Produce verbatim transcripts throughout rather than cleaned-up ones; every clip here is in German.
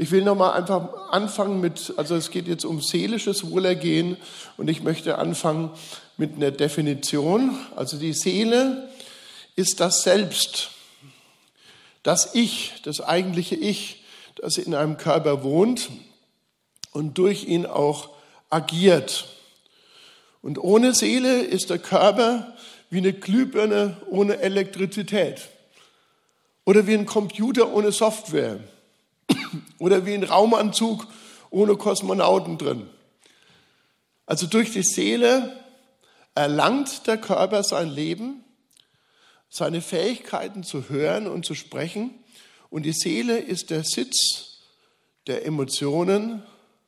Ich will nochmal einfach anfangen mit, also es geht jetzt um seelisches Wohlergehen und ich möchte anfangen mit einer Definition. Also die Seele ist das Selbst, das Ich, das eigentliche Ich, das in einem Körper wohnt und durch ihn auch agiert. Und ohne Seele ist der Körper wie eine Glühbirne ohne Elektrizität oder wie ein Computer ohne Software oder wie ein Raumanzug ohne Kosmonauten drin. Also durch die Seele erlangt der Körper sein Leben, seine Fähigkeiten zu hören und zu sprechen. Und die Seele ist der Sitz der Emotionen,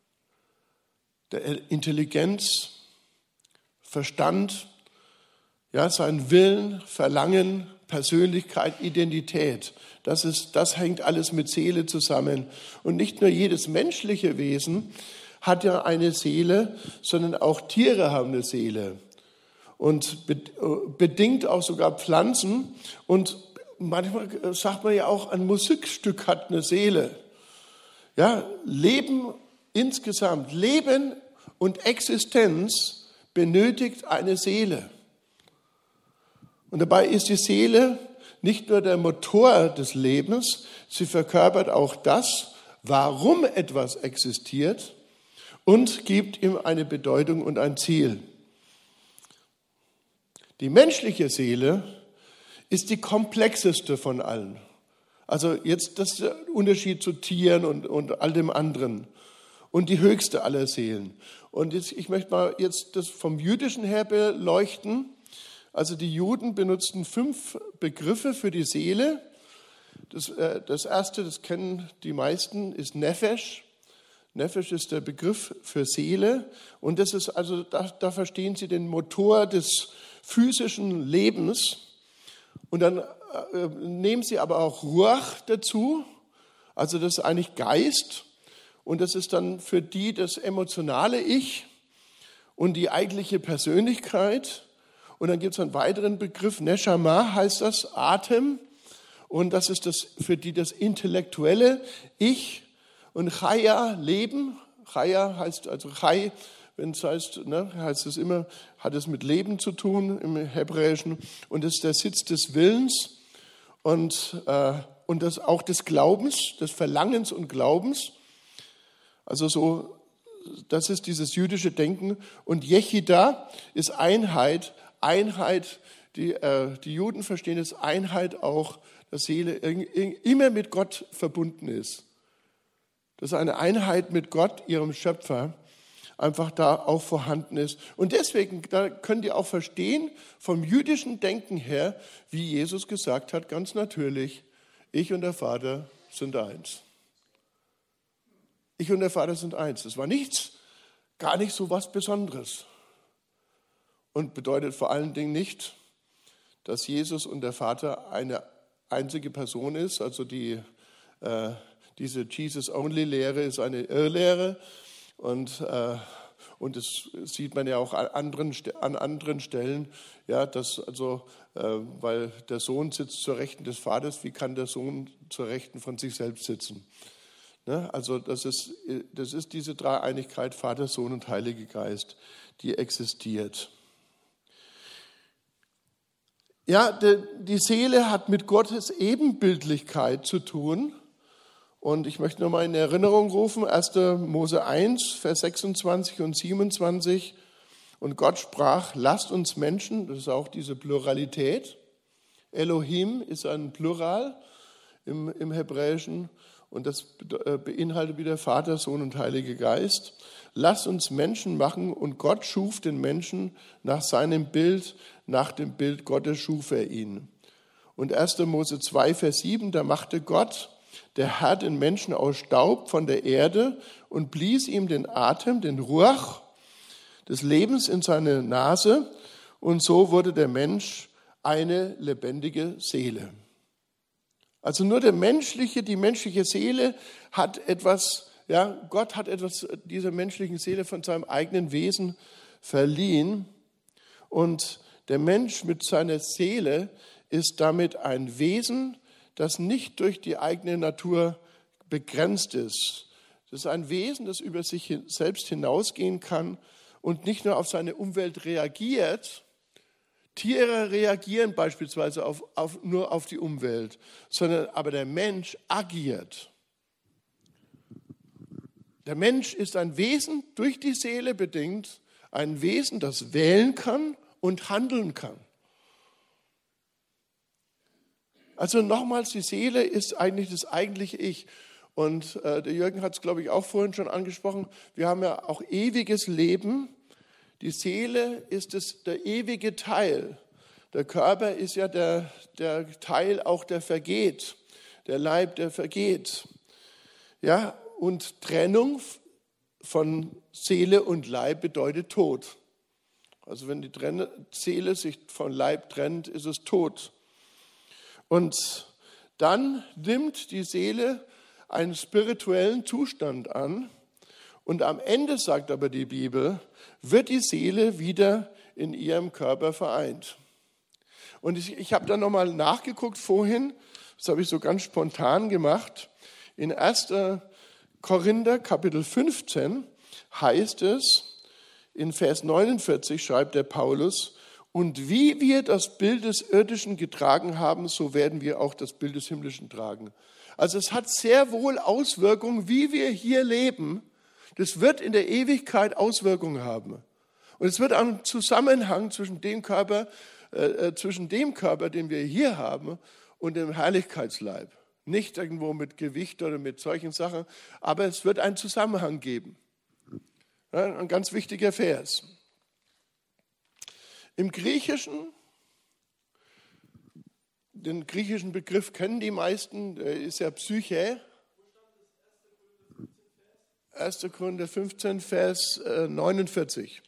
der Intelligenz, Verstand, ja, sein Willen, Verlangen, Persönlichkeit, Identität. Das ist, das hängt alles mit Seele zusammen. Und nicht nur jedes menschliche Wesen hat ja eine Seele, sondern auch Tiere haben eine Seele. Und bedingt auch sogar Pflanzen. Und manchmal sagt man ja auch, ein Musikstück hat eine Seele. Ja, Leben insgesamt, Leben und Existenz benötigt eine Seele. Und dabei ist die Seele nicht nur der Motor des Lebens, sie verkörpert auch das, warum etwas existiert und gibt ihm eine Bedeutung und ein Ziel. Die menschliche Seele ist die komplexeste von allen. Also jetzt das ist der Unterschied zu Tieren und, und all dem anderen. Und die höchste aller Seelen. Und jetzt, ich möchte mal jetzt das vom Jüdischen her beleuchten. Also die Juden benutzten fünf Begriffe für die Seele. Das, äh, das erste, das kennen die meisten, ist Nefesh. Nefesh ist der Begriff für Seele. Und das ist also, da, da verstehen Sie den Motor des physischen Lebens. Und dann äh, nehmen Sie aber auch Ruach dazu. Also das ist eigentlich Geist. Und das ist dann für die das emotionale Ich und die eigentliche Persönlichkeit. Und dann gibt es einen weiteren Begriff, Neshama heißt das, Atem. Und das ist das für die das intellektuelle Ich. Und Chaya, Leben. Chaya heißt, also Chai, wenn es heißt, ne, heißt es immer, hat es mit Leben zu tun im Hebräischen. Und das ist der Sitz des Willens und, äh, und das auch des Glaubens, des Verlangens und Glaubens. Also so, das ist dieses jüdische Denken. Und Yechida ist Einheit. Einheit, die, äh, die Juden verstehen es, Einheit auch, dass Seele immer mit Gott verbunden ist. Dass eine Einheit mit Gott, ihrem Schöpfer, einfach da auch vorhanden ist. Und deswegen, da könnt ihr auch verstehen, vom jüdischen Denken her, wie Jesus gesagt hat, ganz natürlich, ich und der Vater sind eins. Ich und der Vater sind eins. Das war nichts, gar nicht so was Besonderes. Und bedeutet vor allen Dingen nicht, dass Jesus und der Vater eine einzige Person ist. Also die, äh, diese Jesus-Only-Lehre ist eine Irrlehre. Und, äh, und das sieht man ja auch an anderen, an anderen Stellen, ja, dass also, äh, weil der Sohn sitzt zur Rechten des Vaters, wie kann der Sohn zur Rechten von sich selbst sitzen? Ne? Also das ist, das ist diese Dreieinigkeit, Vater, Sohn und Heiliger Geist, die existiert. Ja, die Seele hat mit Gottes Ebenbildlichkeit zu tun. Und ich möchte nochmal in Erinnerung rufen, erster Mose eins, Vers sechsundzwanzig und siebenundzwanzig. Und Gott sprach, lasst uns Menschen, das ist auch diese Pluralität. Elohim ist ein Plural im, im Hebräischen und das beinhaltet wieder Vater, Sohn und Heiliger Geist. Lasst uns Menschen machen und Gott schuf den Menschen nach seinem Bild, nach dem Bild Gottes schuf er ihn. Und erster Mose zwei, Vers sieben, da machte Gott, der Herr, den Menschen aus Staub von der Erde und blies ihm den Atem, den Ruach des Lebens in seine Nase und so wurde der Mensch eine lebendige Seele. Also nur der menschliche, die menschliche Seele hat etwas, ja, Gott hat etwas dieser menschlichen Seele von seinem eigenen Wesen verliehen und der Mensch mit seiner Seele ist damit ein Wesen, das nicht durch die eigene Natur begrenzt ist. Das ist ein Wesen, das über sich selbst hinausgehen kann und nicht nur auf seine Umwelt reagiert. Tiere reagieren beispielsweise auf, auf, nur auf die Umwelt, sondern aber der Mensch agiert. Der Mensch ist ein Wesen, durch die Seele bedingt, ein Wesen, das wählen kann und handeln kann. Also nochmals, die Seele ist eigentlich das eigentliche Ich. Und äh, der Jürgen hat es, glaube ich, auch vorhin schon angesprochen. Wir haben ja auch ewiges Leben. Die Seele ist es, der ewige Teil. Der Körper ist ja der, der Teil auch, der vergeht. Der Leib, der vergeht. Ja, und Trennung von Seele und Leib bedeutet Tod. Also wenn die Seele sich von Leib trennt, ist es Tod. Und dann nimmt die Seele einen spirituellen Zustand an und am Ende, sagt aber die Bibel, wird die Seele wieder in ihrem Körper vereint. Und ich, ich habe da nochmal nachgeguckt vorhin, das habe ich so ganz spontan gemacht, in erster Korinther Kapitel fünfzehn heißt es, in Vers neunundvierzig schreibt der Paulus, und wie wir das Bild des Irdischen getragen haben, so werden wir auch das Bild des Himmlischen tragen. Also es hat sehr wohl Auswirkungen, wie wir hier leben. Das wird in der Ewigkeit Auswirkungen haben. Und es wird einen Zusammenhang zwischen dem Körper, äh, zwischen dem Körper, den wir hier haben, und dem Herrlichkeitsleib. Nicht irgendwo mit Gewicht oder mit solchen Sachen, aber es wird einen Zusammenhang geben. Ja, ein ganz wichtiger Vers. Im Griechischen, den griechischen Begriff kennen die meisten, der ist ja Psyche. erster Korinther fünfzehn, Vers neunundvierzig.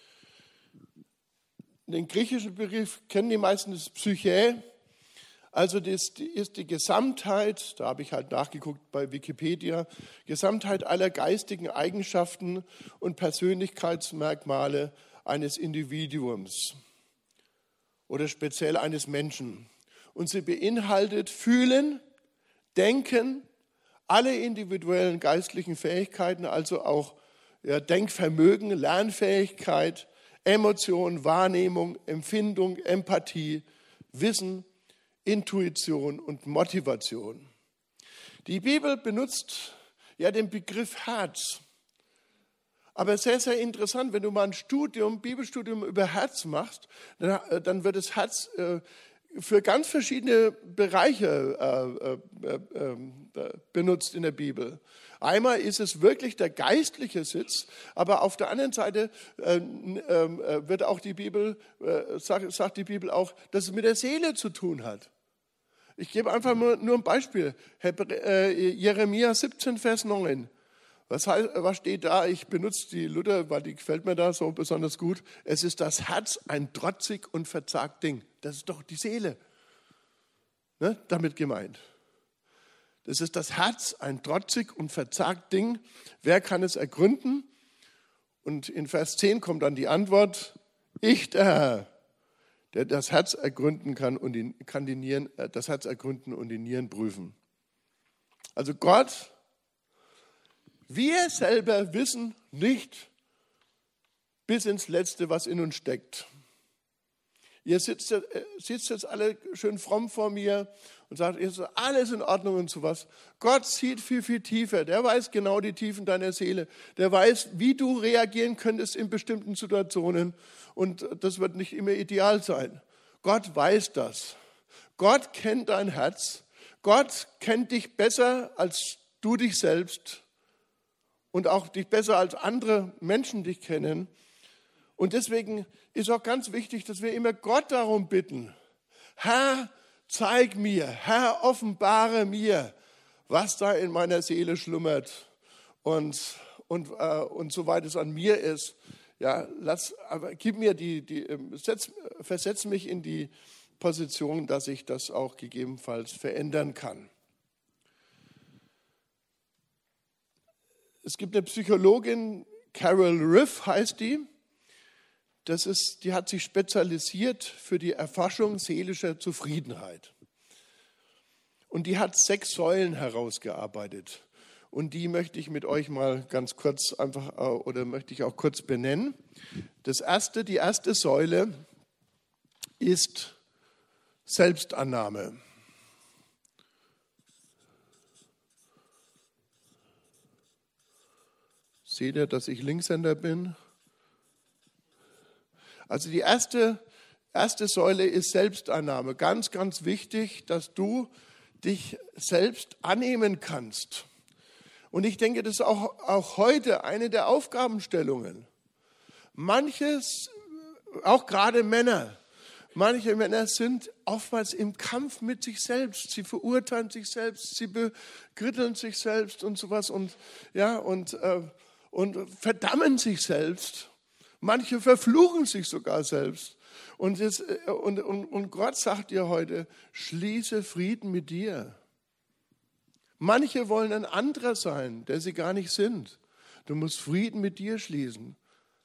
Den griechischen Begriff kennen die meisten, das ist Psyche. Also das ist die Gesamtheit, da habe ich halt nachgeguckt bei Wikipedia, Gesamtheit aller geistigen Eigenschaften und Persönlichkeitsmerkmale eines Individuums oder speziell eines Menschen. Und sie beinhaltet Fühlen, Denken, alle individuellen geistlichen Fähigkeiten, also auch ja, Denkvermögen, Lernfähigkeit, Emotion, Wahrnehmung, Empfindung, Empathie, Wissen, Intuition und Motivation. Die Bibel benutzt ja den Begriff Herz. Aber sehr, sehr interessant, wenn du mal ein Studium, Bibelstudium über Herz machst, dann, dann wird das Herz äh, für ganz verschiedene Bereiche äh, äh, äh, benutzt in der Bibel. Einmal ist es wirklich der geistliche Sitz, aber auf der anderen Seite äh, äh, wird auch die Bibel, äh, sagt, sagt die Bibel auch, dass es mit der Seele zu tun hat. Ich gebe einfach nur, nur ein Beispiel. Jeremia siebzehn, Vers neun. Was, heißt, was steht da? Ich benutze die Luther, weil die gefällt mir da so besonders gut. Es ist das Herz ein trotzig und verzagt Ding. Das ist doch die Seele, ne, damit gemeint. Das ist das Herz ein trotzig und verzagt Ding. Wer kann es ergründen? Und in Vers zehn kommt dann die Antwort, ich der Herr, der das Herz ergründen kann und die, kann die Nieren, das Herz ergründen und die Nieren prüfen. Also Gott, wir selber wissen nicht bis ins Letzte, was in uns steckt. Ihr sitzt, sitzt jetzt alle schön fromm vor mir und sagt, ist alles in Ordnung und sowas. Gott sieht viel, viel tiefer. Der weiß genau die Tiefen deiner Seele. Der weiß, wie du reagieren könntest in bestimmten Situationen. Und das wird nicht immer ideal sein. Gott weiß das. Gott kennt dein Herz. Gott kennt dich besser als du dich selbst und auch dich besser als andere Menschen dich kennen. Und deswegen ist auch ganz wichtig, dass wir immer Gott darum bitten, Herr, zeig mir, Herr, offenbare mir, was da in meiner Seele schlummert und, und, äh, und soweit es an mir ist. Ja, lass, aber gib mir die, die setz, versetz mich in die Position, dass ich das auch gegebenenfalls verändern kann. Es gibt eine Psychologin, Carol Riff heißt die. Das ist, die hat sich spezialisiert für die Erforschung seelischer Zufriedenheit. Und die hat sechs Säulen herausgearbeitet. Und die möchte ich mit euch mal ganz kurz einfach äh, oder möchte ich auch kurz benennen. Das erste, die erste Säule ist Selbstannahme. Seht ihr, dass ich Linkshänder bin? Also die erste, erste Säule ist Selbstannahme. Ganz, ganz wichtig, dass du dich selbst annehmen kannst. Und ich denke, das ist auch, auch heute eine der Aufgabenstellungen. Manches, auch gerade Männer, manche Männer sind oftmals im Kampf mit sich selbst. Sie verurteilen sich selbst, sie bekritteln sich selbst und sowas und, ja, und, äh, und verdammen sich selbst. Manche verfluchen sich sogar selbst. Und, jetzt, und, und, und Gott sagt dir heute, schließe Frieden mit dir. Manche wollen ein anderer sein, der sie gar nicht sind. Du musst Frieden mit dir schließen.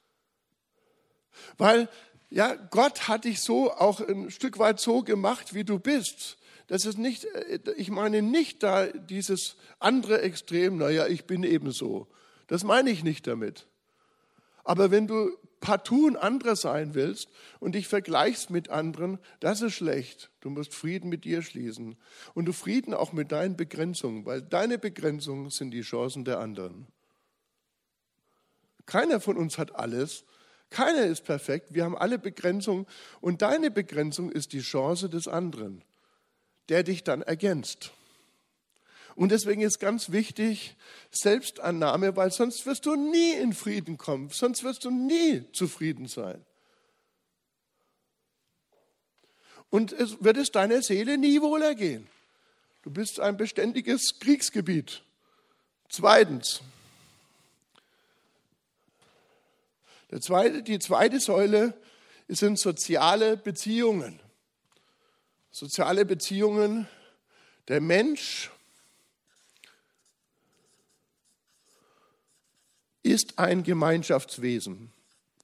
Weil ja, Gott hat dich so auch ein Stück weit so gemacht, wie du bist. Das ist nicht, ich meine nicht da dieses andere Extrem, naja, ich bin eben so. Das meine ich nicht damit. Aber wenn du partout ein anderer sein willst und dich vergleichst mit anderen, das ist schlecht. Du musst Frieden mit dir schließen. Und du Frieden auch mit deinen Begrenzungen, weil deine Begrenzungen sind die Chancen der anderen. Keiner von uns hat alles. Keiner ist perfekt. Wir haben alle Begrenzungen. Und deine Begrenzung ist die Chance des anderen, der dich dann ergänzt. Und deswegen ist ganz wichtig Selbstannahme, weil sonst wirst du nie in Frieden kommen, sonst wirst du nie zufrieden sein. Und es wird es deiner Seele nie wohler gehen. Du bist ein beständiges Kriegsgebiet. Zweitens, der zweite, die zweite Säule sind soziale Beziehungen. Soziale Beziehungen, der Mensch ist ein Gemeinschaftswesen.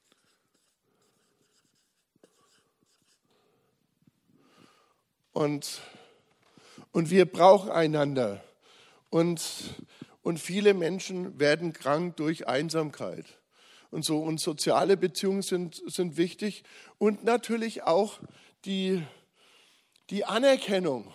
Und, und wir brauchen einander. Und, und viele Menschen werden krank durch Einsamkeit. Und so, und soziale Beziehungen sind, sind wichtig. Und natürlich auch die, die Anerkennung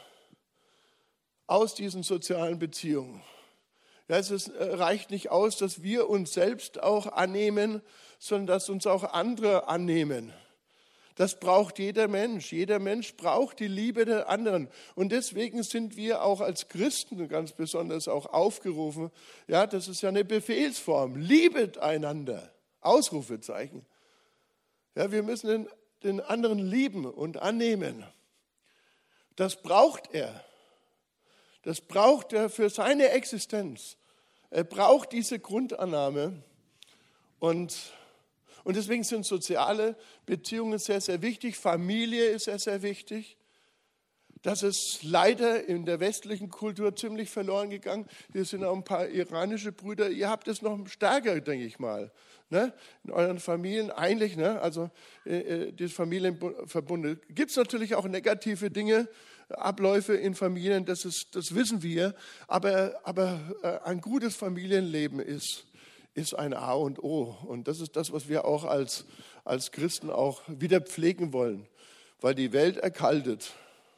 aus diesen sozialen Beziehungen. Ja, es ist, reicht nicht aus, dass wir uns selbst auch annehmen, sondern dass uns auch andere annehmen. Das braucht jeder Mensch. Jeder Mensch braucht die Liebe der anderen. Und deswegen sind wir auch als Christen ganz besonders auch aufgerufen. Ja, das ist ja eine Befehlsform. Liebet einander. Ausrufezeichen. Ja, wir müssen den, den anderen lieben und annehmen. Das braucht er. Das braucht er für seine Existenz. Er braucht diese Grundannahme. Und, und deswegen sind soziale Beziehungen sehr, sehr wichtig. Familie ist sehr, sehr wichtig. Das ist leider in der westlichen Kultur ziemlich verloren gegangen. Hier sind auch ein paar iranische Brüder. Ihr habt es noch stärker, denke ich mal. Ne? In euren Familien eigentlich, ne? Also äh, das Familienverbunde. Gibt es natürlich auch negative Dinge, Abläufe in Familien, das, ist, das wissen wir. Aber, aber äh, ein gutes Familienleben ist, ist ein A und O. Und das ist das, was wir auch als, als Christen auch wieder pflegen wollen. Weil die Welt erkaltet.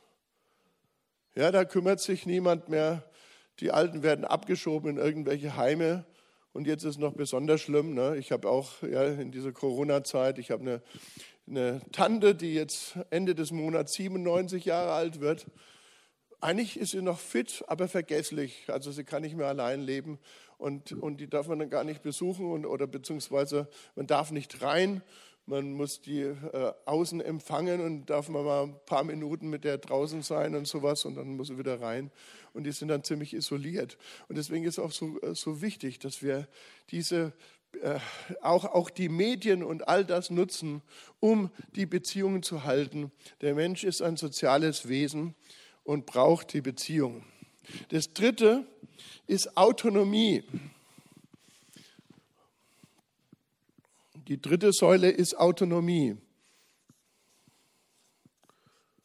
Ja, da kümmert sich niemand mehr. Die Alten werden abgeschoben in irgendwelche Heime. Und jetzt ist es noch besonders schlimm. Ne? Ich habe auch ja, in dieser Corona-Zeit, ich habe eine, eine Tante, die jetzt Ende des Monats siebenundneunzig Jahre alt wird. Eigentlich ist sie noch fit, aber vergesslich. Also sie kann nicht mehr allein leben. Und, und die darf man dann gar nicht besuchen und, oder beziehungsweise man darf nicht rein. Man muss die äh, außen empfangen und darf man mal ein paar Minuten mit der draußen sein und sowas und dann muss sie wieder rein. Und die sind dann ziemlich isoliert. Und deswegen ist es auch so, äh, so wichtig, dass wir diese, äh, auch, auch die Medien und all das nutzen, um die Beziehungen zu halten. Der Mensch ist ein soziales Wesen und braucht die Beziehung. Das Dritte ist Autonomie. Die dritte Säule ist Autonomie.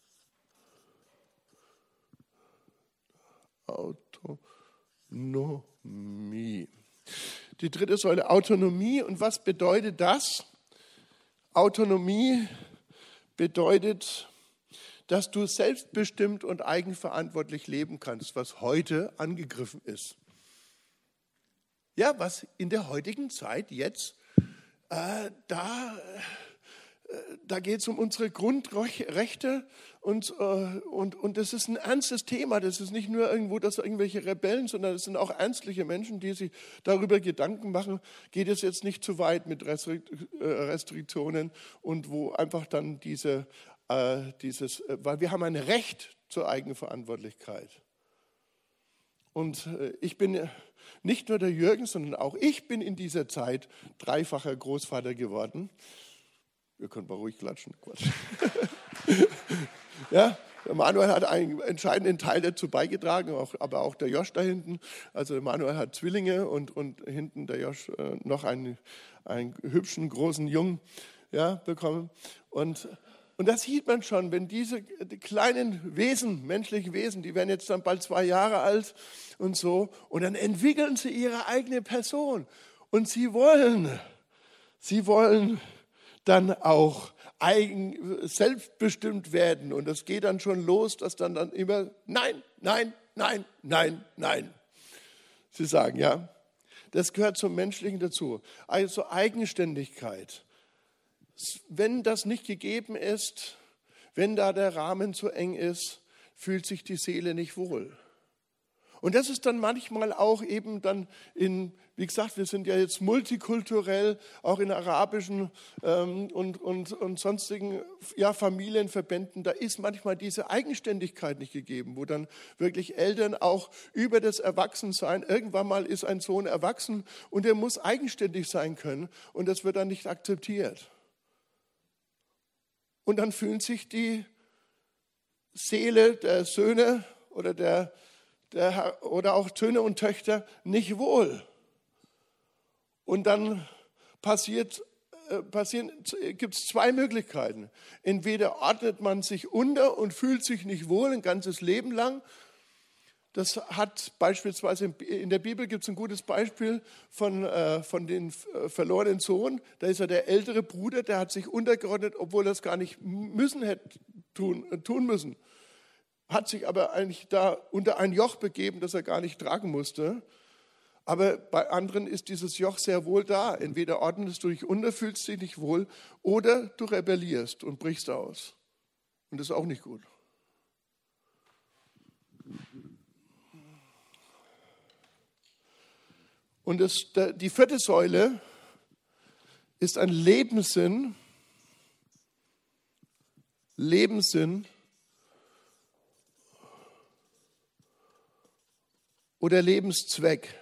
Autonomie. Die dritte Säule, Autonomie. Und was bedeutet das? Autonomie bedeutet, dass du selbstbestimmt und eigenverantwortlich leben kannst, was heute angegriffen ist. Ja, was in der heutigen Zeit jetzt, äh, da, äh, da geht es um unsere Grundrechte und, äh, und, und das ist ein ernstes Thema. Das ist nicht nur irgendwo, dass irgendwelche Rebellen, sondern es sind auch ernstliche Menschen, die sich darüber Gedanken machen, geht es jetzt nicht zu weit mit Restriktionen und wo einfach dann diese Dieses, weil wir haben ein Recht zur Eigenverantwortlichkeit. Und ich bin nicht nur der Jürgen, sondern auch ich bin in dieser Zeit dreifacher Großvater geworden. Ihr könnt mal ruhig klatschen. Quatsch. Ja, der Manuel hat einen entscheidenden Teil dazu beigetragen, auch, aber auch der Josch da hinten. Also der Manuel hat Zwillinge und, und hinten der Josch äh, noch einen, einen hübschen, großen Jungen ja, bekommen. Und Und das sieht man schon, wenn diese kleinen Wesen, menschliche Wesen, die werden jetzt dann bald zwei Jahre alt und so, und dann entwickeln sie ihre eigene Person. Und sie wollen, sie wollen dann auch eigen, selbstbestimmt werden. Und das geht dann schon los, dass dann, dann immer nein, nein, nein, nein, nein. Sie sagen, ja, das gehört zum Menschlichen dazu. Also Eigenständigkeit. Wenn das nicht gegeben ist, wenn da der Rahmen zu eng ist, fühlt sich die Seele nicht wohl. Und das ist dann manchmal auch eben dann in, wie gesagt, wir sind ja jetzt multikulturell, auch in arabischen ähm, und, und, und sonstigen ja, Familienverbänden, da ist manchmal diese Eigenständigkeit nicht gegeben, wo dann wirklich Eltern auch über das Erwachsensein, irgendwann mal ist ein Sohn erwachsen und er muss eigenständig sein können und das wird dann nicht akzeptiert. Und dann fühlt sich die Seele der Söhne oder, der, der, oder auch Söhne und Töchter nicht wohl. Und dann passiert, äh, passieren, gibt es zwei Möglichkeiten. Entweder ordnet man sich unter und fühlt sich nicht wohl ein ganzes Leben lang. Das hat beispielsweise in der Bibel gibt es ein gutes Beispiel von, äh, von dem verlorenen Sohn. Da ist ja der ältere Bruder, der hat sich untergeordnet, obwohl er es gar nicht müssen hätte tun, äh, tun müssen. Hat sich aber eigentlich da unter ein Joch begeben, das er gar nicht tragen musste. Aber bei anderen ist dieses Joch sehr wohl da. Entweder ordnest du dich unter, fühlst dich nicht wohl, oder du rebellierst und brichst aus. Und das ist auch nicht gut. Und das, die vierte Säule ist ein Lebenssinn, Lebenssinn oder Lebenszweck.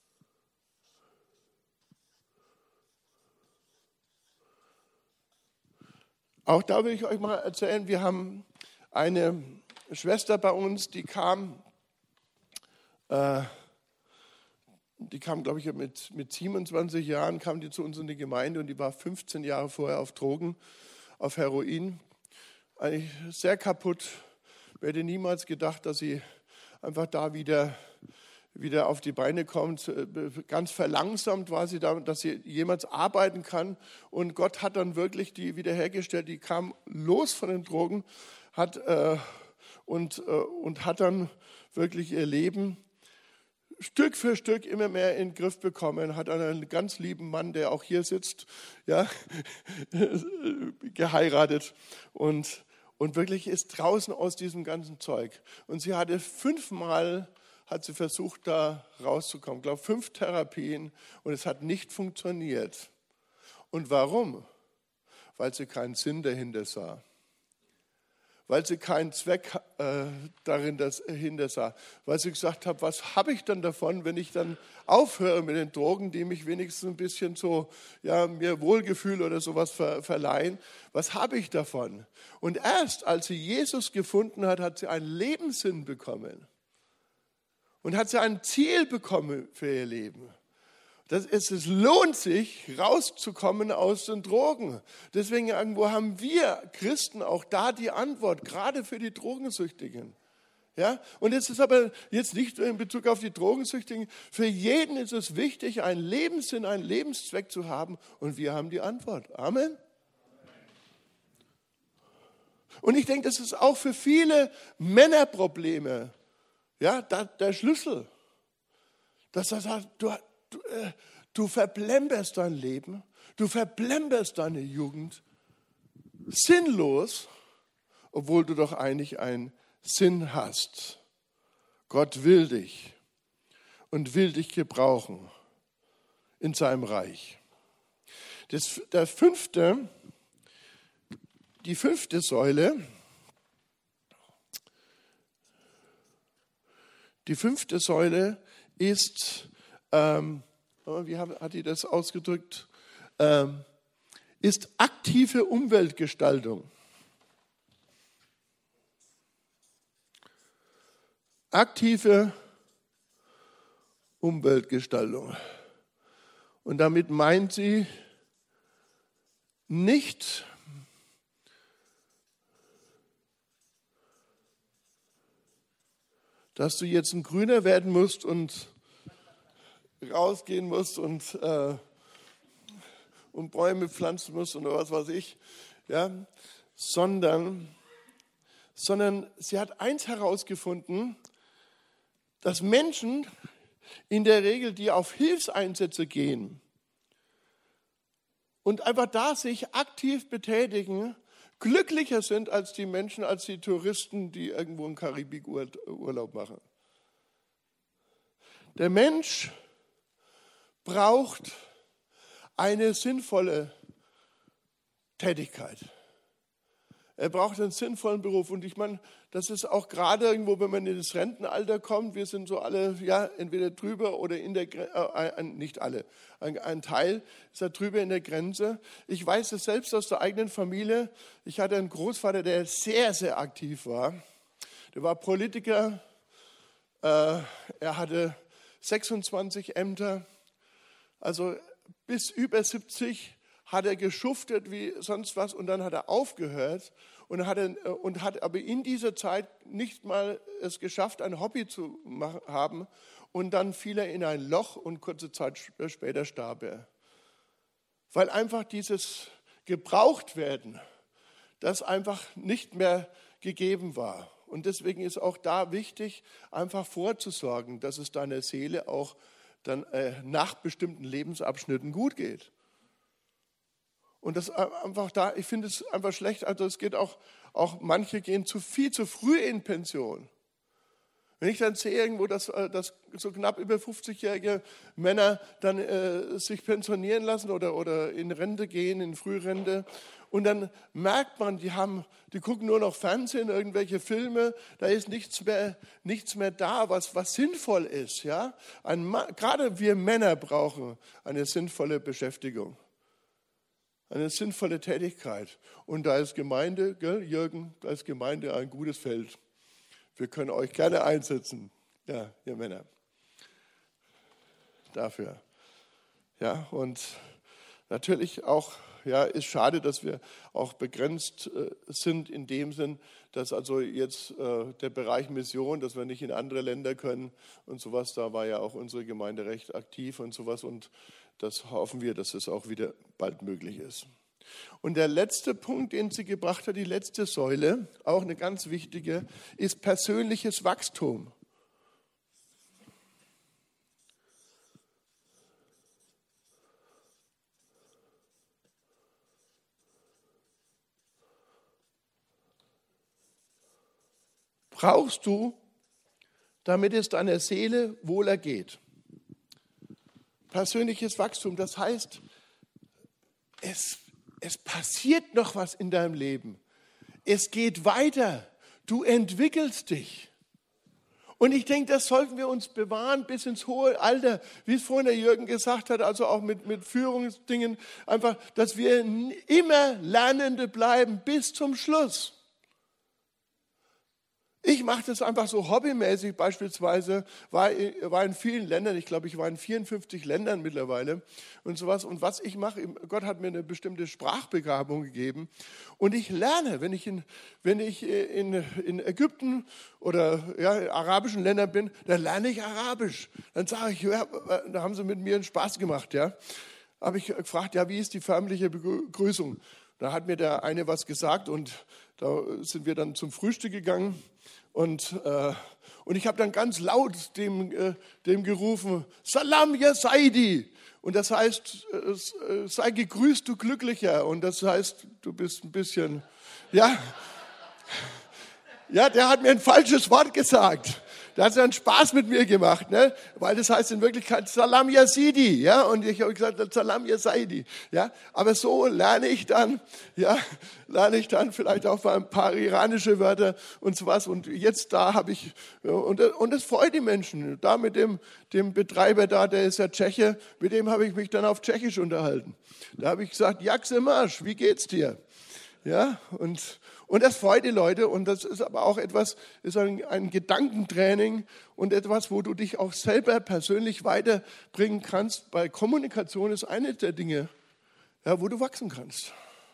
Auch da will ich euch mal erzählen, wir haben eine Schwester bei uns, die kam, äh, die kam, glaube ich, mit, mit siebenundzwanzig Jahren, kam die zu uns in die Gemeinde und die war fünfzehn Jahre vorher auf Drogen, auf Heroin. Eigentlich sehr kaputt. Ich hätte niemals gedacht, dass sie einfach da wieder, wieder auf die Beine kommt. Ganz verlangsamt war sie da, dass sie jemals arbeiten kann. Und Gott hat dann wirklich die wiederhergestellt. Die kam los von den Drogen hat, äh, und, äh, und hat dann wirklich ihr Leben Stück für Stück immer mehr in den Griff bekommen, hat einen ganz lieben Mann, der auch hier sitzt, ja, geheiratet und, und wirklich ist draußen aus diesem ganzen Zeug. Und sie hatte fünfmal, hat sie versucht, da rauszukommen, ich glaube fünf Therapien und es hat nicht funktioniert. Und warum? Weil sie keinen Sinn dahinter sah. Weil sie keinen Zweck äh, darin dahinter sah. Weil sie gesagt hat, was habe ich dann davon, wenn ich dann aufhöre mit den Drogen, die mich wenigstens ein bisschen so, ja, mir Wohlgefühl oder sowas ver, verleihen. Was habe ich davon? Und erst als sie Jesus gefunden hat, hat sie einen Lebenssinn bekommen. Und hat sie ein Ziel bekommen für ihr Leben. Das ist, es lohnt sich, rauszukommen aus den Drogen. Deswegen irgendwo haben wir Christen auch da die Antwort, gerade für die Drogensüchtigen. Ja? Und es ist aber jetzt nicht in Bezug auf die Drogensüchtigen. Für jeden ist es wichtig, einen Lebenssinn, einen Lebenszweck zu haben. Und wir haben die Antwort. Amen. Und ich denke, das ist auch für viele Männerprobleme, ja, da, der Schlüssel. Dass er sagt, du, du, äh, du verplemperst dein Leben, du verplemperst deine Jugend sinnlos, obwohl du doch eigentlich einen Sinn hast. Gott will dich und will dich gebrauchen in seinem Reich. Das, der fünfte, die fünfte Säule, die fünfte Säule ist, ähm, wie hat die das ausgedrückt, ähm, ist aktive Umweltgestaltung. Aktive Umweltgestaltung. Und damit meint sie nicht dass du jetzt ein Grüner werden musst und rausgehen musst und, äh, und Bäume pflanzen musst oder was weiß ich, ja, sondern, sondern sie hat eins herausgefunden, dass Menschen in der Regel, die auf Hilfseinsätze gehen und einfach da sich aktiv betätigen, glücklicher sind als die Menschen, als die Touristen, die irgendwo einen Karibikurlaub machen. Der Mensch braucht eine sinnvolle Tätigkeit. Er braucht einen sinnvollen Beruf. Und ich meine, das ist auch gerade irgendwo, wenn man in das Rentenalter kommt, wir sind so alle, ja, entweder drüber oder in der Grenze, äh, nicht alle, ein, ein Teil ist da drüber in der Grenze. Ich weiß es selbst aus der eigenen Familie. Ich hatte einen Großvater, der sehr, sehr aktiv war. Der war Politiker. Äh, er hatte sechsundzwanzig Ämter. Also bis über siebzig hat er geschuftet wie sonst was und dann hat er aufgehört und hat, er, und hat aber in dieser Zeit nicht mal es geschafft, ein Hobby zu machen, haben und dann fiel er in ein Loch und kurze Zeit später starb er. Weil einfach dieses Gebrauchtwerden, das einfach nicht mehr gegeben war. Und deswegen ist auch da wichtig, einfach vorzusorgen, dass es deiner Seele auch dann äh, nach bestimmten Lebensabschnitten gut geht. Und das einfach da, ich finde es einfach schlecht, also es geht auch, auch manche gehen zu viel zu früh in Pension. Wenn ich dann sehe irgendwo, dass, dass so knapp über fünfzigjährige Männer dann äh, sich pensionieren lassen oder, oder in Rente gehen, in Frührente, und dann merkt man, die haben, die gucken nur noch Fernsehen, irgendwelche Filme, da ist nichts mehr, nichts mehr da, was, was sinnvoll ist. Ja? Ein, gerade wir Männer brauchen eine sinnvolle Beschäftigung. Eine sinnvolle Tätigkeit. Und da ist Gemeinde, gell, Jürgen, da ist Gemeinde ein gutes Feld. Wir können euch gerne einsetzen, ja, ihr Männer, dafür. Ja, und natürlich auch, ja, ist schade, dass wir auch begrenzt äh, sind in dem Sinn, dass also jetzt äh, der Bereich Mission, dass wir nicht in andere Länder können und sowas, da war ja auch unsere Gemeinde recht aktiv und sowas und das hoffen wir, dass es auch wieder bald möglich ist. Und der letzte Punkt, den sie gebracht hat, die letzte Säule, auch eine ganz wichtige, ist persönliches Wachstum. Brauchst du, damit es deiner Seele wohler geht. Persönliches Wachstum, das heißt, es, es passiert noch was in deinem Leben. Es geht weiter. Du entwickelst dich. Und ich denke, das sollten wir uns bewahren bis ins hohe Alter, wie es vorhin der Jürgen gesagt hat, also auch mit, mit Führungsdingen, einfach, dass wir immer Lernende bleiben bis zum Schluss. Ich mache das einfach so hobbymäßig, beispielsweise war, war in vielen Ländern, ich glaube, ich war in vierundfünfzig Ländern mittlerweile und sowas. Und was ich mache, Gott hat mir eine bestimmte Sprachbegabung gegeben. Und ich lerne, wenn ich in, wenn ich in, in Ägypten oder ja, in arabischen Ländern bin, dann lerne ich Arabisch. Dann sage ich, ja, da haben sie mit mir einen Spaß gemacht. Ja. Habe ich gefragt, ja, wie ist die förmliche Begrüßung? Da hat mir der eine was gesagt und da sind wir dann zum Frühstück gegangen. Und, äh, und ich habe dann ganz laut dem, äh, dem gerufen, Salam ya Saidi. Und das heißt, äh, sei gegrüßt, du Glücklicher. Und das heißt, du bist ein bisschen, ja, ja, der hat mir ein falsches Wort gesagt. Da hat er einen Spaß mit mir gemacht, ne? Weil das heißt in Wirklichkeit Salam ya Sidi, ja? Und ich habe gesagt Salam ya Saidi, ja? Aber so lerne ich dann, ja, lerne ich dann vielleicht auch ein paar iranische Wörter und sowas. Und jetzt da habe ich und und das freut die Menschen. Da mit dem dem Betreiber da, der ist ja Tscheche, mit dem habe ich mich dann auf Tschechisch unterhalten. Da habe ich gesagt, Jak se máš, wie geht's dir? Ja, und, und das freut die Leute und das ist aber auch etwas, ist ein, ein Gedankentraining und etwas, wo du dich auch selber persönlich weiterbringen kannst, weil Kommunikation ist eine der Dinge, ja, wo du wachsen kannst.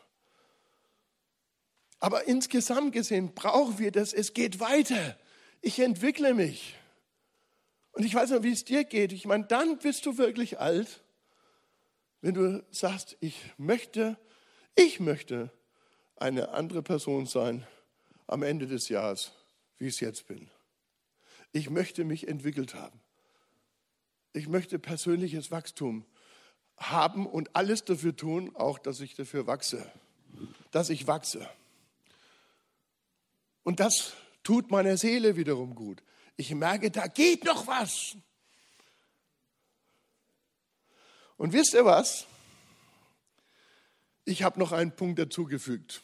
Aber insgesamt gesehen brauchen wir das, es geht weiter. Ich entwickle mich. Und ich weiß nicht, wie es dir geht. Ich meine, dann bist du wirklich alt, wenn du sagst, ich möchte, ich möchte, eine andere Person sein am Ende des Jahres, wie ich es jetzt bin. Ich möchte mich entwickelt haben. Ich möchte persönliches Wachstum haben und alles dafür tun, auch dass ich dafür wachse, dass ich wachse. Und das tut meiner Seele wiederum gut. Ich merke, da geht noch was. Und wisst ihr was? Ich habe noch einen Punkt dazugefügt.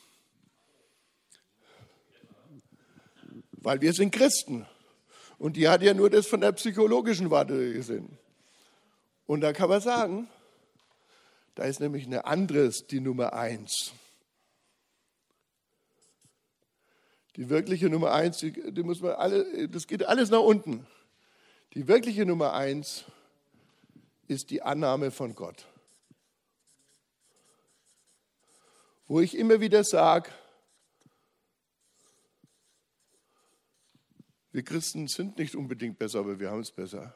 Weil wir sind Christen. Und die hat ja nur das von der psychologischen Warte gesehen. Und da kann man sagen, da ist nämlich eine anderes, die Nummer eins. Die wirkliche Nummer eins, die, die muss man alle, das geht alles nach unten. Die wirkliche Nummer eins ist die Annahme von Gott. Wo ich immer wieder sage, wir Christen sind nicht unbedingt besser, aber wir haben es besser.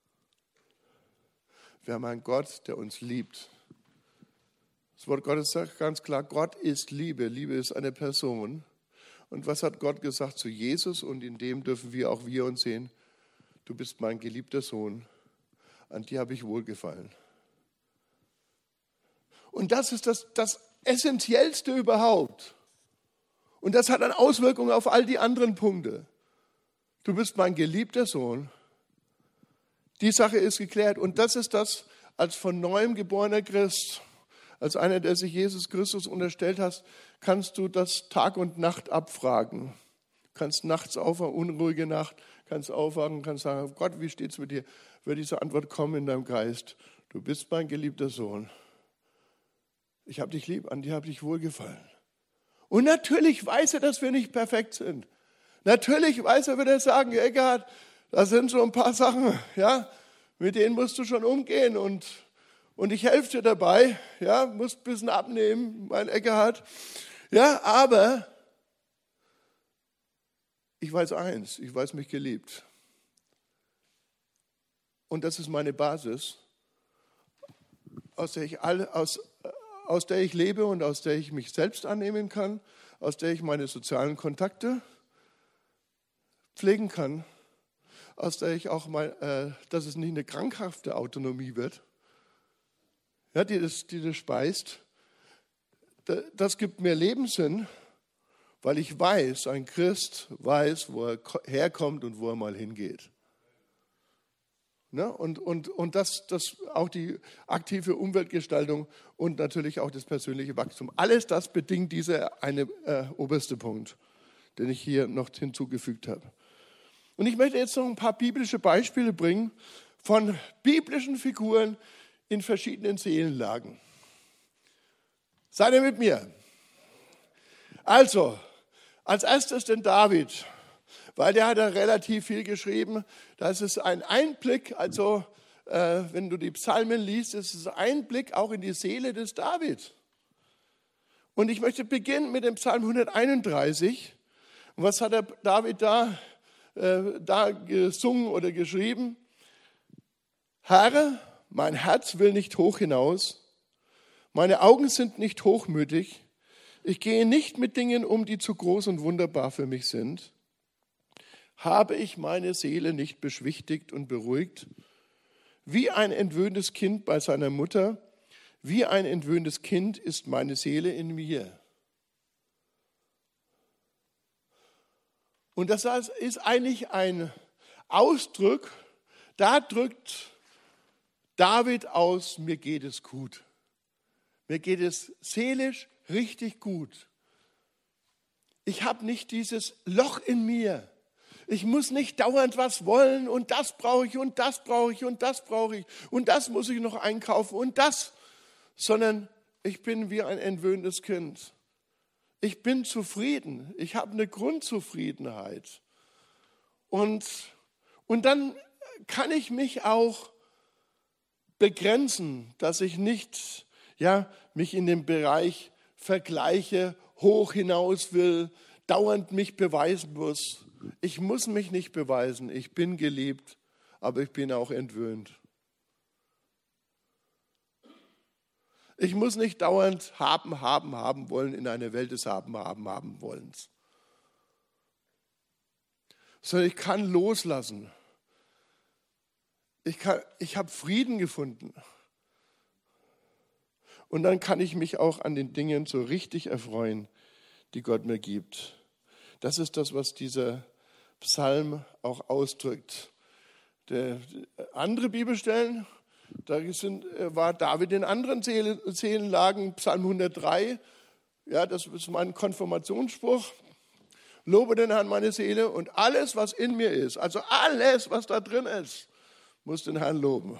Wir haben einen Gott, der uns liebt. Das Wort Gottes sagt ganz klar, Gott ist Liebe. Liebe ist eine Person. Und was hat Gott gesagt zu Jesus? Und in dem dürfen wir auch wir uns sehen. Du bist mein geliebter Sohn. An dir habe ich wohlgefallen. Und das ist das, das Essentiellste überhaupt. Und das hat eine Auswirkung auf all die anderen Punkte. Du bist mein geliebter Sohn. Die Sache ist geklärt. Und das ist das, als von neuem geborener Christ, als einer, der sich Jesus Christus unterstellt hat, kannst du das Tag und Nacht abfragen. Du kannst nachts aufwachen, unruhige Nacht, kannst aufwachen, kannst sagen, Gott, wie steht's mit dir? Wird diese Antwort kommen in deinem Geist. Du bist mein geliebter Sohn. Ich habe dich lieb, an dir habe ich wohlgefallen. Und natürlich weiß er, dass wir nicht perfekt sind. Natürlich weiß er, wird er sagen, Eckhard, da sind so ein paar Sachen, ja, mit denen musst du schon umgehen und, und ich helfe dir dabei, ja, musst ein bisschen abnehmen, mein Eckhard. Ja, aber ich weiß eins, ich weiß mich geliebt. Und das ist meine Basis, aus der ich alle, aus, aus der ich lebe und aus der ich mich selbst annehmen kann, aus der ich meine sozialen Kontakte pflegen kann, aus der ich auch mal, äh, dass es nicht eine krankhafte Autonomie wird, ja, die, das, die das speist. Das gibt mir Lebenssinn, weil ich weiß, ein Christ weiß, wo er herkommt und wo er mal hingeht. Ne? Und, und, und das, das auch die aktive Umweltgestaltung und natürlich auch das persönliche Wachstum. Alles das bedingt dieser eine äh, oberste Punkt, den ich hier noch hinzugefügt habe. Und ich möchte jetzt noch ein paar biblische Beispiele bringen von biblischen Figuren in verschiedenen Seelenlagen. Seid ihr mit mir? Also, als erstes den David. weil der hat da relativ viel geschrieben. Das ist ein Einblick, also äh, wenn du die Psalmen liest, ist es ein Einblick auch in die Seele des David. Und ich möchte beginnen mit dem Psalm hunderteinunddreißig. Und was hat der David da, äh, da gesungen oder geschrieben? Herr, mein Herz will nicht hoch hinaus, meine Augen sind nicht hochmütig, ich gehe nicht mit Dingen um, die zu groß und wunderbar für mich sind. Habe ich meine Seele nicht beschwichtigt und beruhigt? Wie ein entwöhntes Kind bei seiner Mutter, wie ein entwöhntes Kind ist meine Seele in mir. Und das ist eigentlich ein Ausdruck, da drückt David aus, mir geht es gut. Mir geht es seelisch richtig gut. Ich habe nicht dieses Loch in mir. Ich muss nicht dauernd was wollen und das brauche ich und das brauche ich und das brauche ich und das muss ich noch einkaufen und das, sondern ich bin wie ein entwöhntes Kind. Ich bin zufrieden. Ich habe eine Grundzufriedenheit. Und, und dann kann ich mich auch begrenzen, dass ich nicht ja, mich in dem Bereich vergleiche, hoch hinaus will, dauernd mich beweisen muss. Ich muss mich nicht beweisen. Ich bin geliebt, aber ich bin auch entwöhnt. Ich muss nicht dauernd haben, haben, haben wollen in einer Welt des Haben, haben, haben wollens. Sondern ich kann loslassen. Ich, kann, ich habe Frieden gefunden. Und dann kann ich mich auch an den Dingen so richtig erfreuen, die Gott mir gibt. Das ist das, was dieser Psalm auch ausdrückt. Der, andere Bibelstellen, da sind, war David in anderen Seelenlagen, Psalm hundertdrei, ja, das ist mein Konfirmationsspruch. Lobe den Herrn meine Seele und alles, was in mir ist, also alles, was da drin ist, muss den Herrn loben.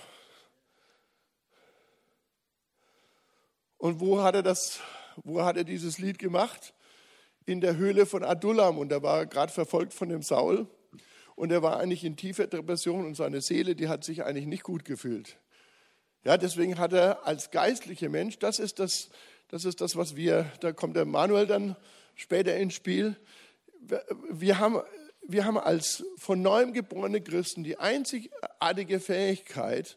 Und wo hat er das, wo hat er dieses Lied gemacht? In der Höhle von Adullam. Und er war gerade verfolgt von dem Saul. Und er war eigentlich in tiefer Depression und seine Seele, die hat sich eigentlich nicht gut gefühlt. Ja, deswegen hat er als geistlicher Mensch, das ist das, das ist das, was wir, da kommt der Manuel dann später ins Spiel. Wir haben, wir haben als von neuem geborene Christen die einzigartige Fähigkeit,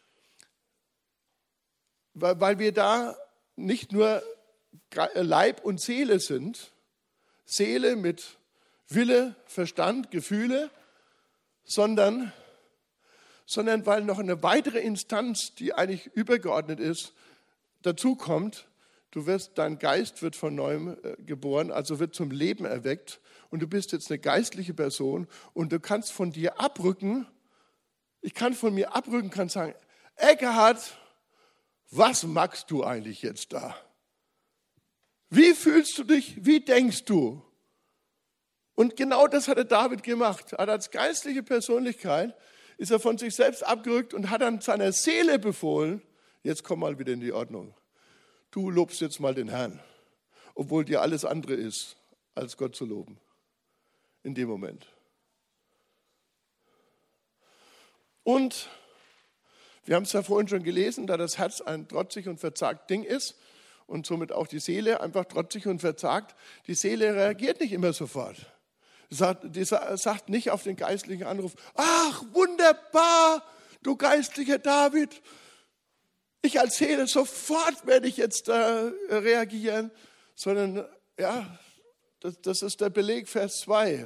weil, weil wir da nicht nur Leib und Seele sind, Seele mit Wille, Verstand, Gefühle, sondern, sondern weil noch eine weitere Instanz, die eigentlich übergeordnet ist, dazukommt. Du wirst, dein Geist wird von neuem geboren, also wird zum Leben erweckt und du bist jetzt eine geistliche Person und du kannst von dir abrücken. Ich kann von mir abrücken, kann sagen, Eckhard, was magst du eigentlich jetzt da? Wie fühlst du dich? Wie denkst du? Und genau das hat der David gemacht. Er hat als geistliche Persönlichkeit, ist er von sich selbst abgerückt und hat dann seiner Seele befohlen, jetzt komm mal wieder in die Ordnung. Du lobst jetzt mal den Herrn, obwohl dir alles andere ist, als Gott zu loben. In dem Moment. Und wir haben es ja vorhin schon gelesen, da das Herz ein trotzig und verzagt Ding ist und somit auch die Seele einfach trotzig und verzagt, die Seele reagiert nicht immer sofort. Die sagt nicht auf den geistlichen Anruf, ach wunderbar, du geistlicher David, ich als Seele, sofort werde ich jetzt äh, reagieren, sondern ja, das, das ist der Beleg, Vers zwei.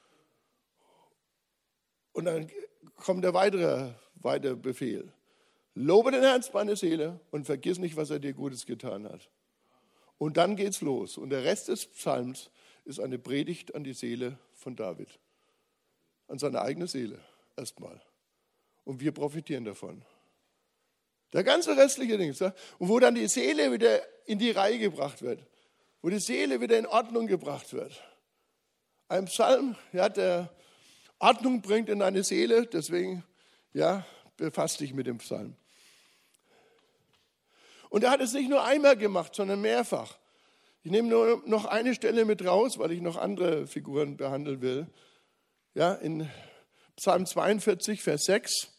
Und dann kommt der weitere, weitere Befehl. Lobe den Herrn, meine Seele, und vergiss nicht, was er dir Gutes getan hat. Und dann geht's los. Und der Rest des Psalms ist eine Predigt an die Seele von David. An seine eigene Seele erstmal. Und wir profitieren davon. Der ganze restliche Ding. Und wo dann die Seele wieder in die Reihe gebracht wird. Wo die Seele wieder in Ordnung gebracht wird. Ein Psalm, ja, der Ordnung bringt in deine Seele. Deswegen, ja, befasst dich mit dem Psalm. Und er hat es nicht nur einmal gemacht, sondern mehrfach. Ich nehme nur noch eine Stelle mit raus, weil ich noch andere Figuren behandeln will. Ja, in Psalm zweiundvierzig, Vers sechs,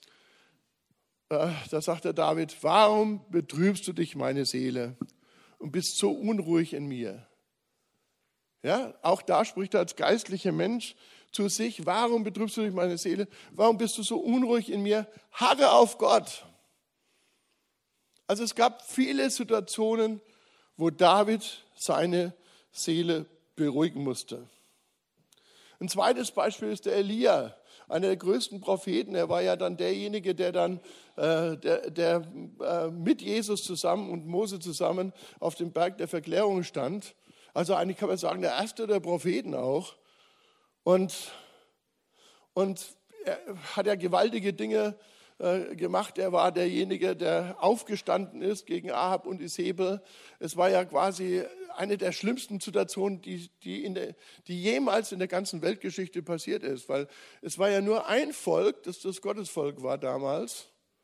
äh, da sagt der David, warum betrübst du dich, meine Seele, und bist so unruhig in mir? Ja, auch da spricht er als geistlicher Mensch zu sich, warum betrübst du dich, meine Seele? Warum bist du so unruhig in mir? Harre auf Gott. Also es gab viele Situationen, wo David seine Seele beruhigen musste. Ein zweites Beispiel ist der Elia, einer der größten Propheten. Er war ja dann derjenige, der dann äh, der, der äh, mit Jesus zusammen und Mose zusammen auf dem Berg der Verklärung stand. Also eigentlich kann man sagen, der erste der Propheten auch. Und, und er hat ja gewaltige Dinge äh, gemacht. Er war derjenige, der aufgestanden ist gegen Ahab und Isabel. Es war ja quasi eine der schlimmsten Situationen, die, die, in der, die jemals in der ganzen Weltgeschichte passiert ist. Weil es war ja nur ein Volk, das das Gottesvolk war damals.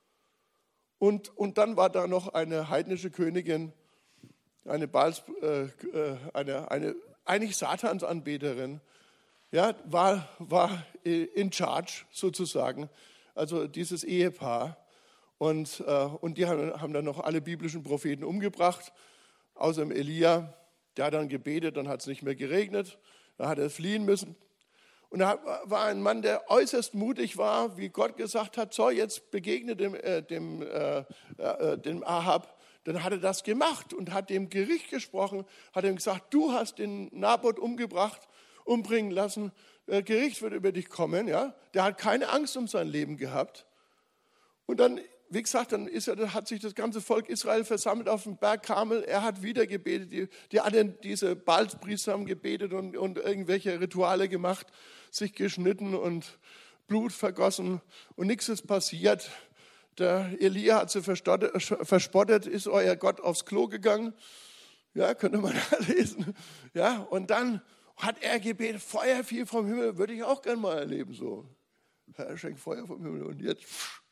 Und, und dann war da noch eine heidnische Königin, eine, Baals, äh, eine, eine eigentlich Satansanbeterin, ja, war, war in charge sozusagen, also dieses Ehepaar. Und, äh, und die haben, haben dann noch alle biblischen Propheten umgebracht, außer dem Elia. Der hat dann gebetet, dann hat es nicht mehr geregnet, dann hat er fliehen müssen. Und da war ein Mann, der äußerst mutig war, wie Gott gesagt hat, so jetzt begegne dem, äh, dem, äh, äh, dem Ahab. Dann hat er das gemacht und hat dem Gericht gesprochen, hat ihm gesagt, du hast den Naboth umgebracht, umbringen lassen, äh, Gericht wird über dich kommen. Ja? Der hat keine Angst um sein Leben gehabt. Und dann, wie gesagt, dann ist er, hat sich das ganze Volk Israel versammelt auf dem Berg Karmel. Er hat wieder gebetet. Die, die anderen, diese Baalspriester haben gebetet und, und irgendwelche Rituale gemacht, sich geschnitten und Blut vergossen und nichts ist passiert. Der Elia hat sie verspottet, ist euer Gott aufs Klo gegangen. Ja, könnte man da lesen. Ja, und dann hat er gebetet, Feuer fiel vom Himmel, würde ich auch gerne mal erleben. So. Herr, schenkt Feuer vom Himmel und jetzt...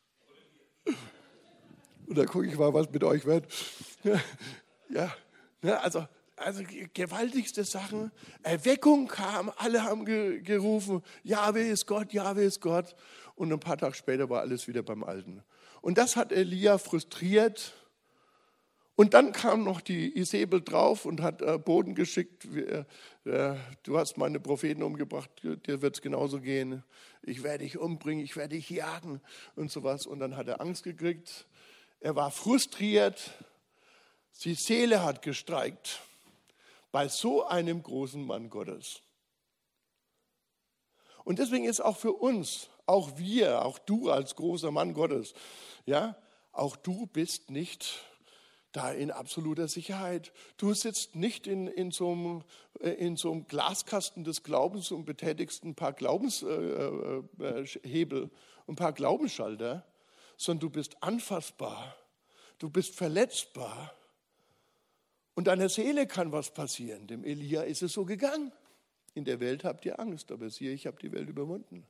Und dann gucke ich mal, was mit euch wird. Ja, ja also, also gewaltigste Sachen. Erweckung kam, alle haben ge- gerufen, Jahwe ist Gott, Jahwe ist Gott. Und ein paar Tage später war alles wieder beim Alten. Und das hat Elia frustriert. Und dann kam noch die Isabel drauf und hat äh, Boden geschickt. Äh, äh, du hast meine Propheten umgebracht, dir wird es genauso gehen. Ich werde dich umbringen, ich werde dich jagen und sowas. Und dann hat er Angst gekriegt. Er war frustriert. Die Seele hat gestreikt bei so einem großen Mann Gottes. Und deswegen ist auch für uns, auch wir, auch du als großer Mann Gottes, ja, auch du bist nicht da in absoluter Sicherheit. Du sitzt nicht in, in, so einem, in so einem Glaskasten des Glaubens und betätigst ein paar Glaubenshebel, äh, ein paar Glaubensschalter, sondern du bist anfassbar, du bist verletzbar und deiner Seele kann was passieren. Dem Elia ist es so gegangen. In der Welt habt ihr Angst, aber siehe, ich habe die Welt überwunden.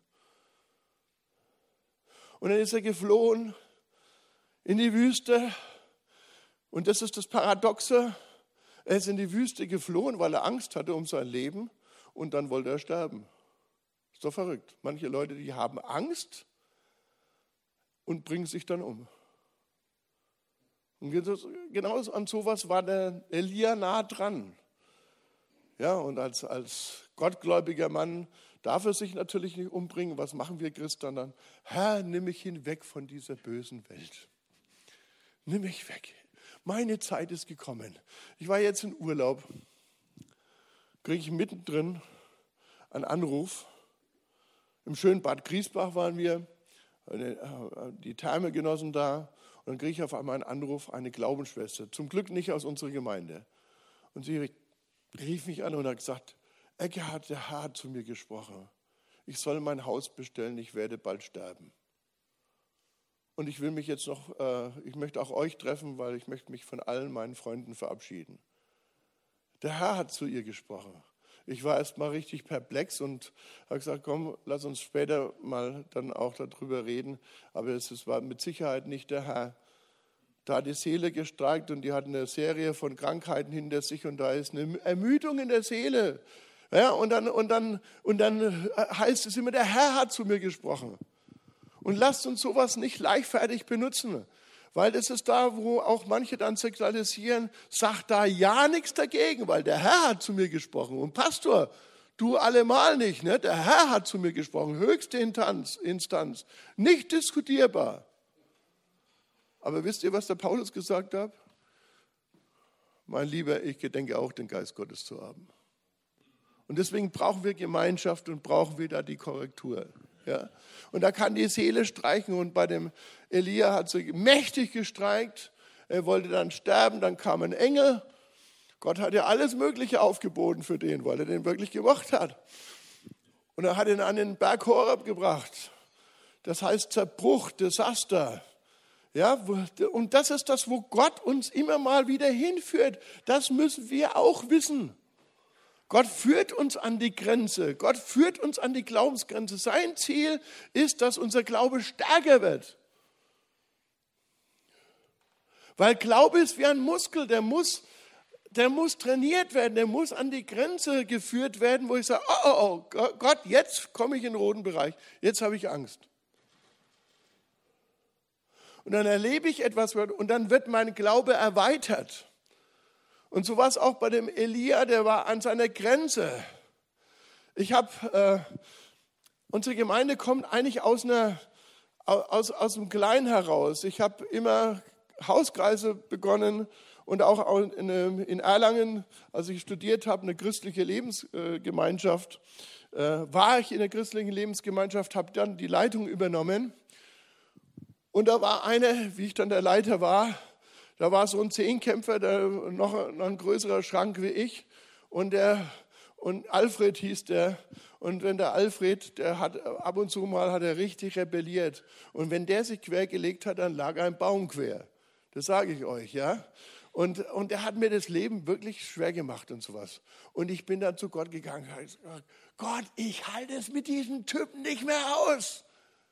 Und dann ist er geflohen in die Wüste. Und das ist das Paradoxe. Er ist in die Wüste geflohen, weil er Angst hatte um sein Leben. Und dann wollte er sterben. Ist doch verrückt. Manche Leute, die haben Angst und bringen sich dann um. Und genau an sowas war der Elia nah dran. Ja, und als, als gottgläubiger Mann darf er sich natürlich nicht umbringen. Was machen wir Christen dann? Herr, nimm mich hinweg von dieser bösen Welt. Nimm mich weg. Meine Zeit ist gekommen. Ich war jetzt in Urlaub, kriege ich mittendrin einen Anruf. Im schönen Bad Griesbach waren wir, die Therme genossen da. Und dann kriege ich auf einmal einen Anruf, eine Glaubensschwester, zum Glück nicht aus unserer Gemeinde. Und sie rief mich an und hat gesagt, Eckhard, der Herr hat zu mir gesprochen. Ich soll mein Haus bestellen, ich werde bald sterben. Und ich will mich jetzt noch, äh, ich möchte auch euch treffen, weil ich möchte mich von allen meinen Freunden verabschieden. Der Herr hat zu ihr gesprochen. Ich war erst mal richtig perplex und habe gesagt, komm, lass uns später mal dann auch darüber reden. Aber es war mit Sicherheit nicht der Herr. Da hat die Seele gestreikt und die hat eine Serie von Krankheiten hinter sich und da ist eine Ermüdung in der Seele. Ja, und dann, und dann, und dann heißt es immer, der Herr hat zu mir gesprochen. Und lasst uns sowas nicht leichtfertig benutzen. Weil das ist da, wo auch manche dann sexualisieren, sagt da ja nichts dagegen, weil der Herr hat zu mir gesprochen. Und Pastor, du allemal nicht, ne? Der Herr hat zu mir gesprochen, höchste Instanz, Instanz, nicht diskutierbar. Aber wisst ihr, was der Paulus gesagt hat? Mein Lieber, ich gedenke auch, den Geist Gottes zu haben. Und deswegen brauchen wir Gemeinschaft und brauchen wir da die Korrektur. Ja? Und da kann die Seele streichen. Und bei dem Elia hat sie mächtig gestreikt. Er wollte dann sterben, dann kam ein Engel. Gott hat ja alles Mögliche aufgeboten für den, weil er den wirklich gemocht hat. Und er hat ihn an den Berg Horeb gebracht. Das heißt Zerbruch, Desaster. Ja, und das ist das, wo Gott uns immer mal wieder hinführt. Das müssen wir auch wissen. Gott führt uns an die Grenze. Gott führt uns an die Glaubensgrenze. Sein Ziel ist, dass unser Glaube stärker wird. Weil Glaube ist wie ein Muskel, der muss, der muss trainiert werden, der muss an die Grenze geführt werden, wo ich sage, oh, oh, oh, Gott, jetzt komme ich in den roten Bereich, jetzt habe ich Angst. Und dann erlebe ich etwas und dann wird mein Glaube erweitert. Und so war es auch bei dem Elia, der war an seiner Grenze. Ich habe, äh, unsere Gemeinde kommt eigentlich aus, einer, aus, aus einem Kleinen heraus. Ich habe immer Hauskreise begonnen und auch in, in Erlangen, als ich studiert habe, eine christliche Lebensgemeinschaft, äh, war ich in der christlichen Lebensgemeinschaft, habe dann die Leitung übernommen. Und da war eine, wie ich dann der Leiter war, da war so ein Zehnkämpfer, der noch, noch ein größerer Schrank wie ich. Und, der, und Alfred hieß der. Und wenn der Alfred, der hat ab und zu mal hat er richtig rebelliert. Und wenn der sich quergelegt hat, dann lag ein Baum quer. Das sage ich euch, ja. Und, und er hat mir das Leben wirklich schwer gemacht und sowas. Und ich bin dann zu Gott gegangen und habe gesagt, Gott, ich halte es mit diesem Typen nicht mehr aus.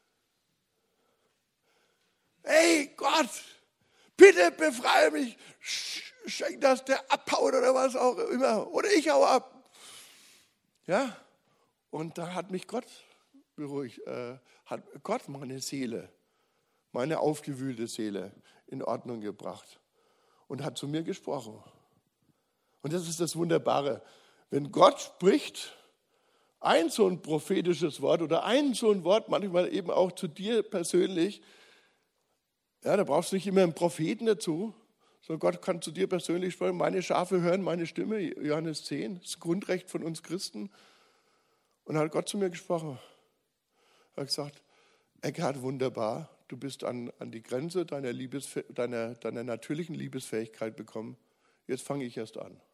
Hey Gott, bitte befreie mich, schenk, dass der abhaut oder was auch immer. Oder ich hau ab. Ja, und da hat mich Gott beruhigt, äh, hat Gott meine Seele, meine aufgewühlte Seele in Ordnung gebracht und hat zu mir gesprochen. Und das ist das Wunderbare. Wenn Gott spricht, ein so ein prophetisches Wort oder ein so ein Wort, manchmal eben auch zu dir persönlich, ja, da brauchst du nicht immer einen Propheten dazu, sondern Gott kann zu dir persönlich sprechen. Meine Schafe hören meine Stimme, Johannes zehn, das Grundrecht von uns Christen. Und dann hat Gott zu mir gesprochen. Er hat gesagt, Eckhard, wunderbar, du bist an, an die Grenze deiner, Liebesfäh- deiner, deiner natürlichen Liebesfähigkeit gekommen. Jetzt fange ich erst an.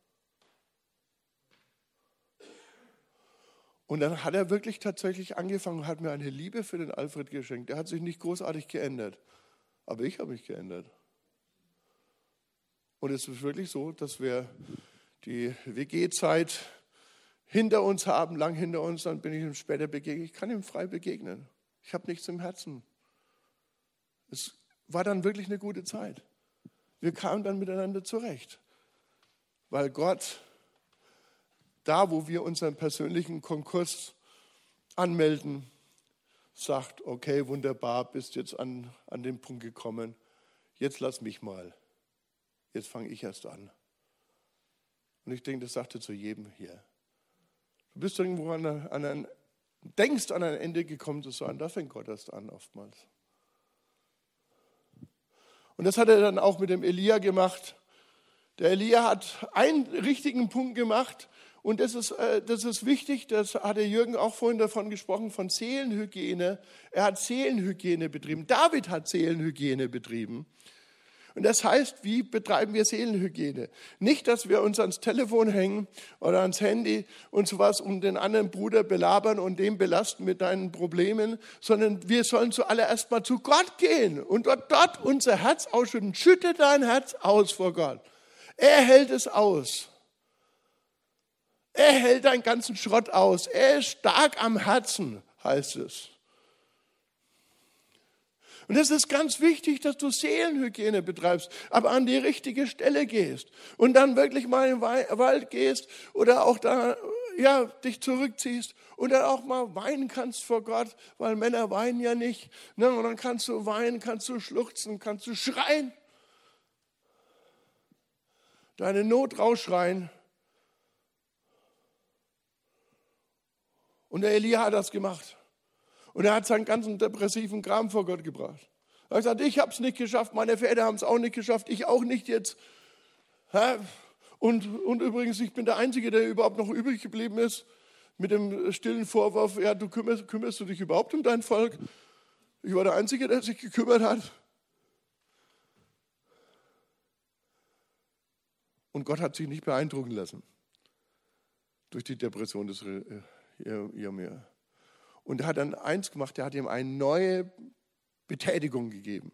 Und dann hat er wirklich tatsächlich angefangen und hat mir eine Liebe für den Alfred geschenkt. Der hat sich nicht großartig geändert. Aber ich habe mich geändert. Und es ist wirklich so, dass wir die W G-Zeit hinter uns haben, lang hinter uns, dann bin ich ihm später begegnet. Ich kann ihm frei begegnen. Ich habe nichts im Herzen. Es war dann wirklich eine gute Zeit. Wir kamen dann miteinander zurecht. Weil Gott, da wo wir unseren persönlichen Konkurs anmelden, sagt, okay, wunderbar, bist jetzt an, an den Punkt gekommen, jetzt lass mich mal, jetzt fange ich erst an. Und ich denke, das sagt er zu jedem hier. Du bist irgendwo an, an ein, denkst an ein Ende gekommen zu sein, da fängt Gott erst an oftmals. Und das hat er dann auch mit dem Elia gemacht. Der Elia hat einen richtigen Punkt gemacht. Und das ist, das ist wichtig, das hat der Jürgen auch vorhin davon gesprochen, von Seelenhygiene. Er hat Seelenhygiene betrieben. David hat Seelenhygiene betrieben. Und das heißt, wie betreiben wir Seelenhygiene? Nicht, dass wir uns ans Telefon hängen oder ans Handy und sowas und den anderen Bruder belabern und den belasten mit deinen Problemen, sondern wir sollen zuallererst mal zu Gott gehen und dort, dort unser Herz ausschütten. Schütte dein Herz aus vor Gott. Er hält es aus. Er hält deinen ganzen Schrott aus. Er ist stark am Herzen, heißt es. Und es ist ganz wichtig, dass du Seelenhygiene betreibst, aber an die richtige Stelle gehst und dann wirklich mal in den Wald gehst oder auch da ja, dich zurückziehst und dann auch mal weinen kannst vor Gott, weil Männer weinen ja nicht. Ne? Und dann kannst du weinen, kannst du schluchzen, kannst du schreien. Deine Not rausschreien. Und der Elia hat das gemacht. Und er hat seinen ganzen depressiven Kram vor Gott gebracht. Er hat gesagt, ich habe es nicht geschafft, meine Väter haben es auch nicht geschafft, ich auch nicht jetzt. Und, und übrigens, ich bin der Einzige, der überhaupt noch übrig geblieben ist, mit dem stillen Vorwurf, ja, du kümmerst, kümmerst du dich überhaupt um dein Volk? Ich war der Einzige, der sich gekümmert hat. Und Gott hat sich nicht beeindrucken lassen durch die Depression des Jeremia. Und er hat dann eins gemacht, er hat ihm eine neue Betätigung gegeben.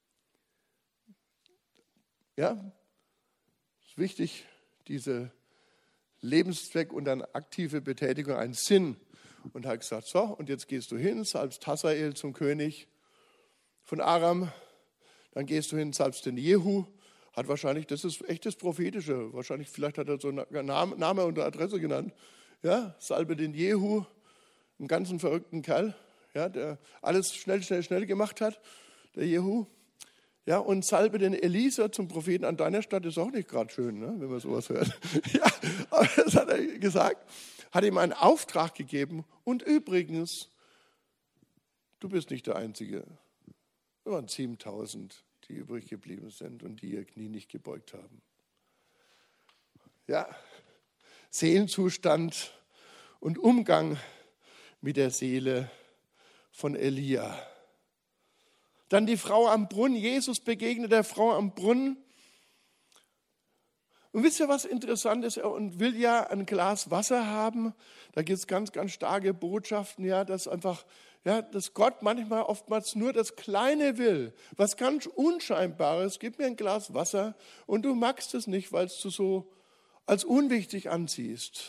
Ja, ist wichtig, diese Lebenszweck und dann aktive Betätigung, einen Sinn. Und er hat gesagt, so, und jetzt gehst du hin, salbst Hazael zum König von Aram, dann gehst du hin, salbst den Jehu, hat wahrscheinlich, das ist echt das Prophetische, wahrscheinlich, vielleicht hat er so einen Name und eine Adresse genannt, ja, salbe den Jehu, einen ganzen verrückten Kerl, ja, der alles schnell, schnell, schnell gemacht hat, der Jehu. Ja, und salbe den Elisa zum Propheten an deiner Stadt, ist auch nicht gerade schön, ne, wenn man sowas hört. Ja, aber das hat er gesagt, hat ihm einen Auftrag gegeben. Und übrigens, du bist nicht der Einzige. Es waren siebentausend, die übrig geblieben sind und die ihr Knie nicht gebeugt haben. Ja, Seelenzustand und Umgang mit der Seele von Elia. Dann die Frau am Brunnen. Jesus begegnet der Frau am Brunnen. Und wisst ihr, was interessant ist? Er will ja ein Glas Wasser haben. Da gibt es ganz, ganz starke Botschaften, ja, dass einfach, ja, dass Gott manchmal oftmals nur das Kleine will. Was ganz Unscheinbares. Gib mir ein Glas Wasser und du magst es nicht, weil du so als unwichtig ansiehst.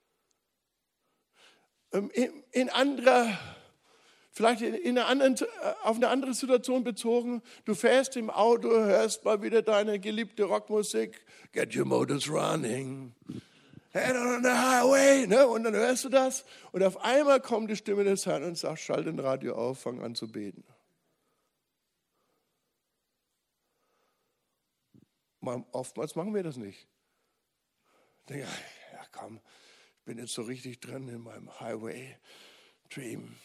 In anderer, vielleicht in einer anderen, auf eine andere Situation bezogen, du fährst im Auto, hörst mal wieder deine geliebte Rockmusik, Get Your Motors Running, Head on the Highway, ne? Und dann hörst du das und auf einmal kommt die Stimme des Herrn und sagt, schalt den Radio auf, fang an zu beten. Oftmals machen wir das nicht. Ich denke, ja komm, ich bin jetzt so richtig drin in meinem Highway-Dream.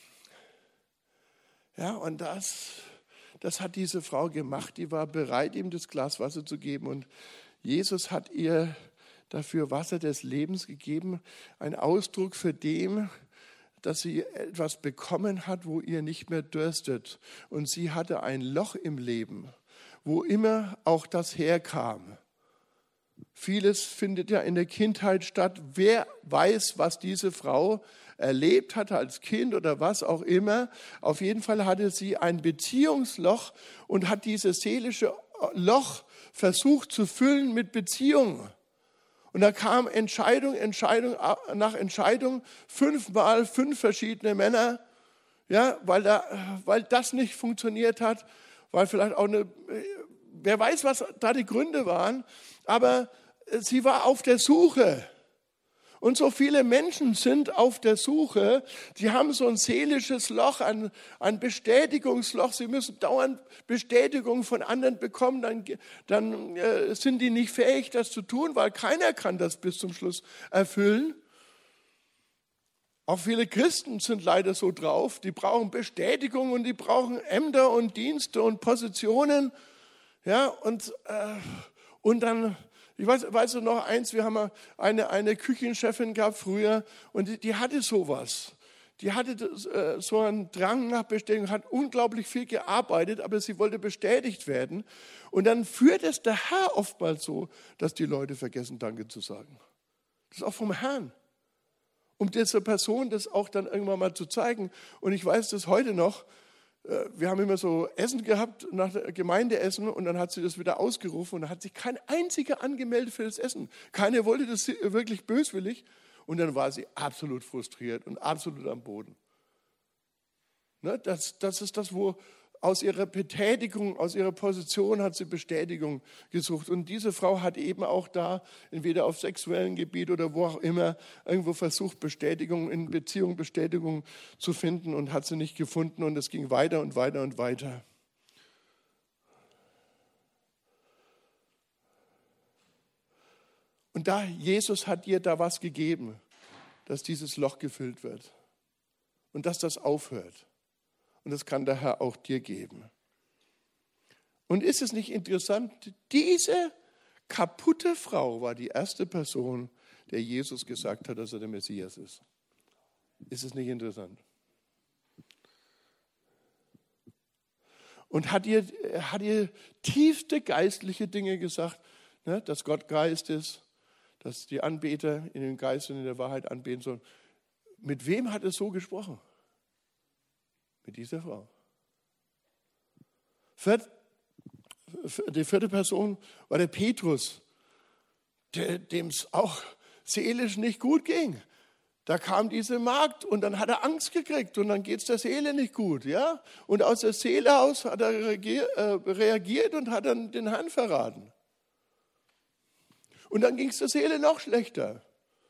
Ja, und das, das hat diese Frau gemacht. Die war bereit, ihm das Glas Wasser zu geben. Und Jesus hat ihr dafür Wasser des Lebens gegeben. Ein Ausdruck für dem, dass sie etwas bekommen hat, wo ihr nicht mehr dürstet. Und sie hatte ein Loch im Leben, wo immer auch das herkam. Vieles findet ja in der Kindheit statt. Wer weiß, was diese Frau erlebt hatte als Kind oder was auch immer. Auf jeden Fall hatte sie ein Beziehungsloch und hat dieses seelische Loch versucht zu füllen mit Beziehungen. Und da kam Entscheidung, Entscheidung nach Entscheidung, fünfmal fünf verschiedene Männer, ja, weil, da, weil das nicht funktioniert hat, weil vielleicht auch eine, wer weiß, was da die Gründe waren, aber sie war auf der Suche. Und so viele Menschen sind auf der Suche, die haben so ein seelisches Loch, ein, ein Bestätigungsloch, sie müssen dauernd Bestätigung von anderen bekommen, dann, dann äh, sind die nicht fähig, das zu tun, weil keiner kann das bis zum Schluss erfüllen. Auch viele Christen sind leider so drauf, die brauchen Bestätigung und die brauchen Ämter und Dienste und Positionen. Ja, und, äh, und dann... Ich weiß, weißt du noch eins, wir haben eine, eine Küchenchefin gehabt früher und die, die hatte sowas. Die hatte äh, so einen Drang nach Bestätigung, hat unglaublich viel gearbeitet, aber sie wollte bestätigt werden. Und dann führt es der Herr oftmals so, dass die Leute vergessen, Danke zu sagen. Das ist auch vom Herrn. Um dieser Person das auch dann irgendwann mal zu zeigen. Und ich weiß das heute noch. Wir haben immer so Essen gehabt, nach Gemeindeessen, und dann hat sie das wieder ausgerufen und dann hat sich kein einziger angemeldet für das Essen. Keiner wollte das wirklich böswillig und dann war sie absolut frustriert und absolut am Boden. Ne, das, das ist das, wo aus ihrer Betätigung, aus ihrer Position hat sie Bestätigung gesucht. Und diese Frau hat eben auch da, entweder auf sexuellem Gebiet oder wo auch immer, irgendwo versucht, Bestätigung in Beziehung, Bestätigung zu finden und hat sie nicht gefunden. Und es ging weiter und weiter und weiter. Und da, Jesus hat ihr da was gegeben, dass dieses Loch gefüllt wird und dass das aufhört. Und das kann der Herr auch dir geben. Und ist es nicht interessant, diese kaputte Frau war die erste Person, der Jesus gesagt hat, dass er der Messias ist. Ist es nicht interessant? Und hat ihr, hat ihr tiefste geistliche Dinge gesagt, ne, dass Gott Geist ist, dass die Anbeter in dem Geist und in der Wahrheit anbeten sollen. Mit wem hat er so gesprochen? Mit dieser Frau. Die vierte Person war der Petrus, dem es auch seelisch nicht gut ging. Da kam diese Magd und dann hat er Angst gekriegt und dann geht es der Seele nicht gut. Ja? Und aus der Seele aus hat er reagiert und hat dann den Herrn verraten. Und dann ging es der Seele noch schlechter.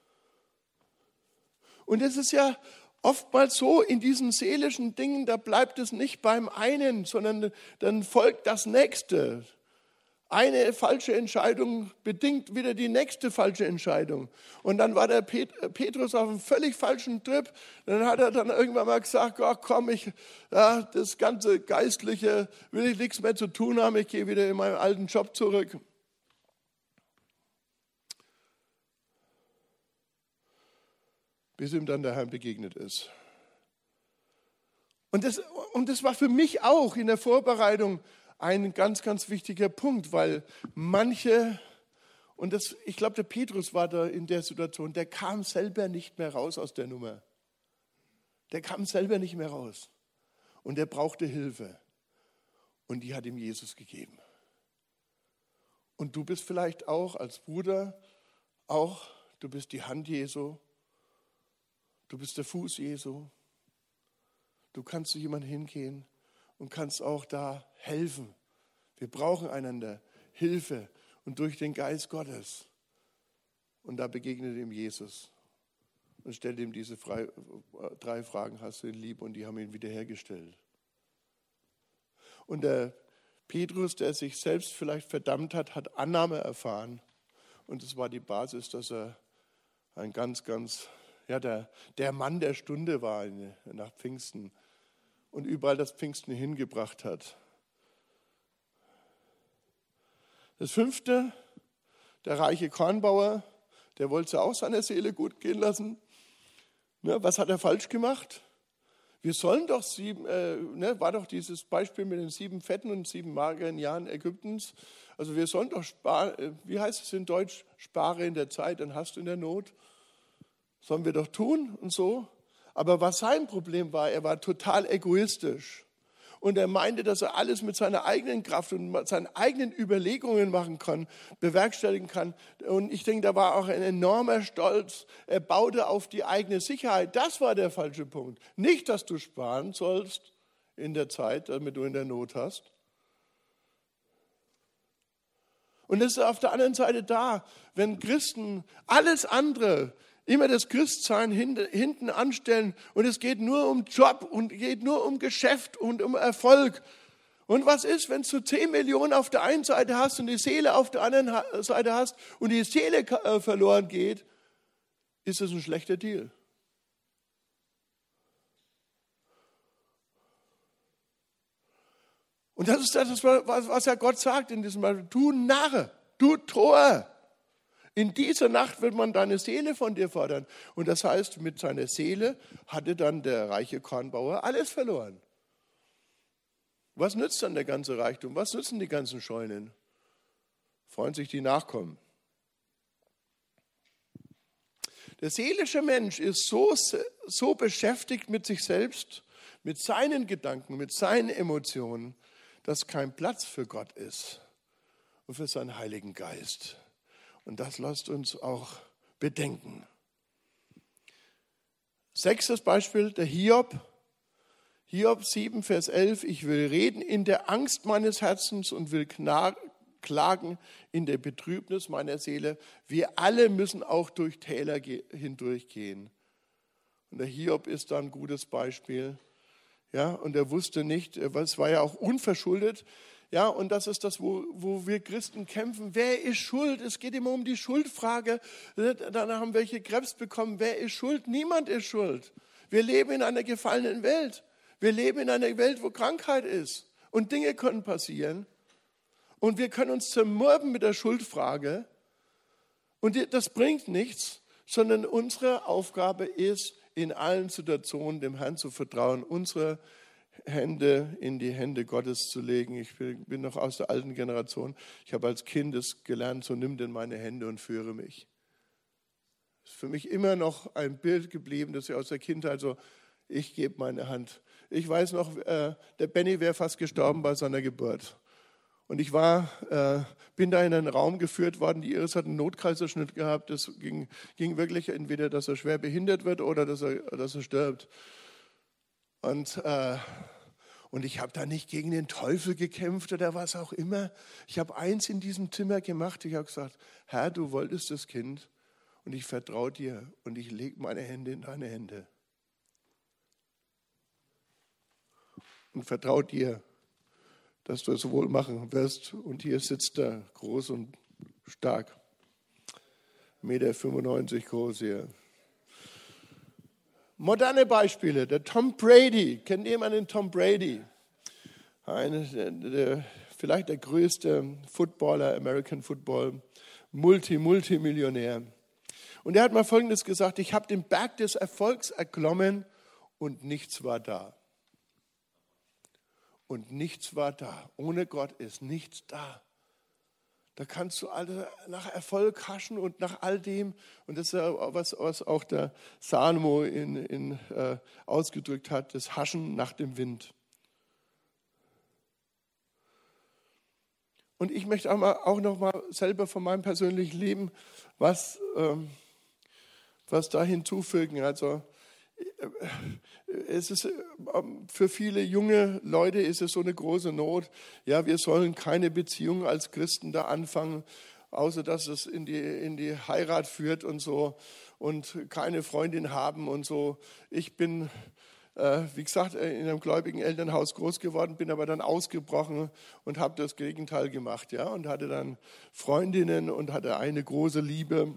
Und es ist ja oftmals so, in diesen seelischen Dingen, da bleibt es nicht beim einen, sondern dann folgt das Nächste. Eine falsche Entscheidung bedingt wieder die nächste falsche Entscheidung. Und dann war der Pet- Petrus auf einem völlig falschen Trip. Dann hat er dann irgendwann mal gesagt, ach komm, ich, ja, das ganze Geistliche will ich nichts mehr zu tun haben, ich gehe wieder in meinen alten Job zurück. Bis ihm dann der Herr begegnet ist. Und das, und das war für mich auch in der Vorbereitung ein ganz, ganz wichtiger Punkt, weil manche, und das, ich glaube, der Petrus war da in der Situation, der kam selber nicht mehr raus aus der Nummer. Der kam selber nicht mehr raus. Und er brauchte Hilfe. Und die hat ihm Jesus gegeben. Und du bist vielleicht auch als Bruder, auch, du bist die Hand Jesu. Du bist der Fuß Jesu. Du kannst zu jemandem hingehen und kannst auch da helfen. Wir brauchen einander Hilfe und durch den Geist Gottes. Und da begegnet ihm Jesus und stellt ihm diese drei Fragen, hast du ihn lieb? Und die haben ihn wiederhergestellt. Und der Petrus, der sich selbst vielleicht verdammt hat, hat Annahme erfahren. Und das war die Basis, dass er ein ganz, ganz Ja, der, der Mann der Stunde war nach Pfingsten und überall das Pfingsten hingebracht hat. Das fünfte, der reiche Kornbauer, der wollte auch seiner Seele gut gehen lassen. Ne, was hat er falsch gemacht? Wir sollen doch sieben, äh, ne, war doch dieses Beispiel mit den sieben fetten und sieben mageren Jahren Ägyptens. Also wir sollen doch sparen, wie heißt es in Deutsch, spare in der Zeit, dann hast du in der Not. Sollen wir doch tun und so. Aber was sein Problem war, er war total egoistisch. Und er meinte, dass er alles mit seiner eigenen Kraft und mit seinen eigenen Überlegungen machen kann, bewerkstelligen kann. Und ich denke, da war auch ein enormer Stolz. Er baute auf die eigene Sicherheit. Das war der falsche Punkt. Nicht, dass du sparen sollst in der Zeit, damit du in der Not hast. Und das ist auf der anderen Seite da, wenn Christen alles andere immer das Christsein hinten anstellen und es geht nur um Job und geht nur um Geschäft und um Erfolg. Und was ist, wenn du zehn Millionen auf der einen Seite hast und die Seele auf der anderen Seite hast und die Seele verloren geht? Ist das ein schlechter Deal? Und das ist das, was ja Gott sagt in diesem Beispiel. Du Narre, du Tor. In dieser Nacht wird man deine Seele von dir fordern. Und das heißt, mit seiner Seele hatte dann der reiche Kornbauer alles verloren. Was nützt dann der ganze Reichtum? Was nützen die ganzen Scheunen? Freuen sich die Nachkommen. Der seelische Mensch ist so, so beschäftigt mit sich selbst, mit seinen Gedanken, mit seinen Emotionen, dass kein Platz für Gott ist und für seinen Heiligen Geist. Und das lasst uns auch bedenken. Sechstes Beispiel, der Hiob. Hiob sieben, Vers elf, ich will reden in der Angst meines Herzens und will klagen in der Betrübnis meiner Seele. Wir alle müssen auch durch Täler hindurchgehen. Und der Hiob ist da ein gutes Beispiel. Ja, und er wusste nicht, es war ja auch unverschuldet. Ja, und das ist das, wo, wo wir Christen kämpfen. Wer ist schuld? Es geht immer um die Schuldfrage. Dann haben welche Krebs bekommen. Wer ist schuld? Niemand ist schuld. Wir leben in einer gefallenen Welt. Wir leben in einer Welt, wo Krankheit ist. Und Dinge können passieren. Und wir können uns zermürben mit der Schuldfrage. Und das bringt nichts, sondern unsere Aufgabe ist, in allen Situationen dem Herrn zu vertrauen, unsere Hände in die Hände Gottes zu legen. Ich bin noch aus der alten Generation. Ich habe als Kind es gelernt, so nimm denn meine Hände und führe mich. Das ist für mich immer noch ein Bild geblieben, das ich aus der Kindheit so, ich gebe meine Hand. Ich weiß noch, äh, der Benny wäre fast gestorben bei seiner Geburt. Und ich war, äh, bin da in einen Raum geführt worden, die Iris hat einen Notkaiserschnitt gehabt. Das ging, ging wirklich entweder, dass er schwer behindert wird oder dass er, dass er stirbt. Und, äh, und ich habe da nicht gegen den Teufel gekämpft oder was auch immer. Ich habe eins in diesem Zimmer gemacht. Ich habe gesagt, Herr, du wolltest das Kind und ich vertraue dir und ich lege meine Hände in deine Hände. Und vertraue dir, dass du es wohl machen wirst. Und hier sitzt er, groß und stark. eins Komma fünfundneunzig Meter groß hier. Moderne Beispiele. Der Tom Brady. Kennt jemand den Tom Brady? Eine, der, der, vielleicht der größte Footballer, American Football. Multi, Multimillionär. Und er hat mal Folgendes gesagt. Ich habe den Berg des Erfolgs erklommen und nichts war da. Und nichts war da. Ohne Gott ist nichts da. Da kannst du alle nach Erfolg haschen und nach all dem. Und das ist ja was, was auch der Salomo in, in, äh, ausgedrückt hat, das Haschen nach dem Wind. Und ich möchte auch, mal, auch noch mal selber von meinem persönlichen Leben was, ähm, was da hinzufügen. Also es ist, für viele junge Leute ist es so eine große Not. Ja, wir sollen keine Beziehung als Christen da anfangen, außer dass es in die, in die Heirat führt und so und keine Freundin haben und so. Ich bin, äh, wie gesagt, in einem gläubigen Elternhaus groß geworden, bin aber dann ausgebrochen und habe das Gegenteil gemacht, ja, und hatte dann Freundinnen und hatte eine große Liebe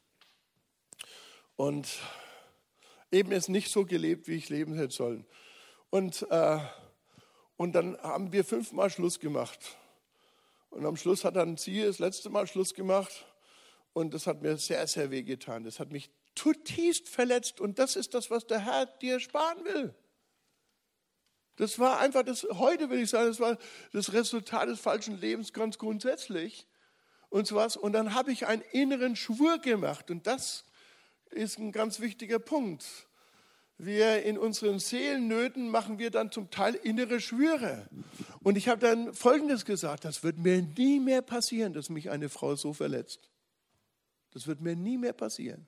und eben es nicht so gelebt, wie ich leben hätte sollen. Und, äh, und dann haben wir fünfmal Schluss gemacht. Und am Schluss hat dann sie das letzte Mal Schluss gemacht. Und das hat mir sehr, sehr wehgetan. Das hat mich zutiefst verletzt. Und das ist das, was der Herr dir sparen will. Das war einfach, das, heute will ich sagen, das war das Resultat des falschen Lebens ganz grundsätzlich. Und so was. Und dann habe ich einen inneren Schwur gemacht. Und das ist ein ganz wichtiger Punkt. Wir in unseren Seelennöten machen wir dann zum Teil innere Schwüre. Und ich habe dann Folgendes gesagt, das wird mir nie mehr passieren, dass mich eine Frau so verletzt. Das wird mir nie mehr passieren.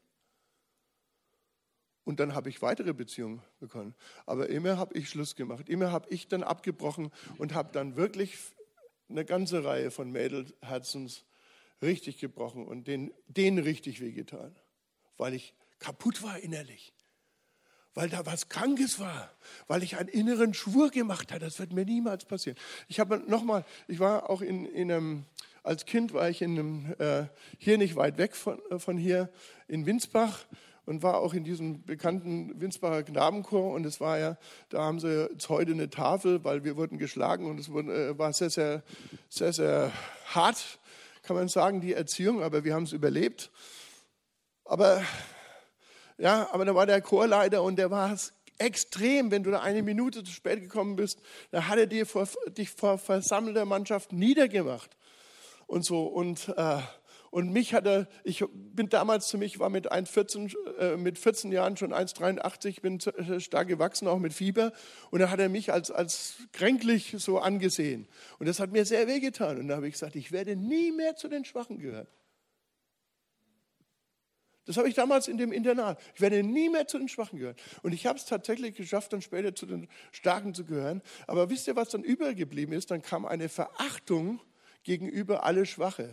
Und dann habe ich weitere Beziehungen bekommen. Aber immer habe ich Schluss gemacht. Immer habe ich dann abgebrochen und habe dann wirklich eine ganze Reihe von Mädelherzens richtig gebrochen und denen, denen richtig wehgetan. Weil ich kaputt war innerlich, weil da was Krankes war, weil ich einen inneren Schwur gemacht habe, das wird mir niemals passieren. Ich habe nochmal, ich war auch in, in einem, als Kind war ich in einem, äh, hier nicht weit weg von, von hier, in Winsbach und war auch in diesem bekannten Winsbacher Knabenchor und es war ja, da haben sie jetzt heute eine Tafel, weil wir wurden geschlagen und es wurde, äh, war sehr, sehr, sehr, sehr hart, kann man sagen, die Erziehung, aber wir haben es überlebt. Aber, ja, aber da war der Chorleiter und der war es extrem, wenn du da eine Minute zu spät gekommen bist, da hat er dir vor, dich vor versammelter Mannschaft niedergemacht und so. Und, äh, und mich hat er, ich bin damals zu mich, war mit, eins Komma vierzehn, äh, mit vierzehn Jahren schon eins Komma dreiundachtzig, bin stark gewachsen, auch mit Fieber. Und da hat er mich als, als kränklich so angesehen. Und das hat mir sehr wehgetan. Und da habe ich gesagt, ich werde nie mehr zu den Schwachen gehören. Das habe ich damals in dem Internat. Ich werde nie mehr zu den Schwachen gehören. Und ich habe es tatsächlich geschafft, dann später zu den Starken zu gehören. Aber wisst ihr, was dann übergeblieben ist? Dann kam eine Verachtung gegenüber alle Schwache.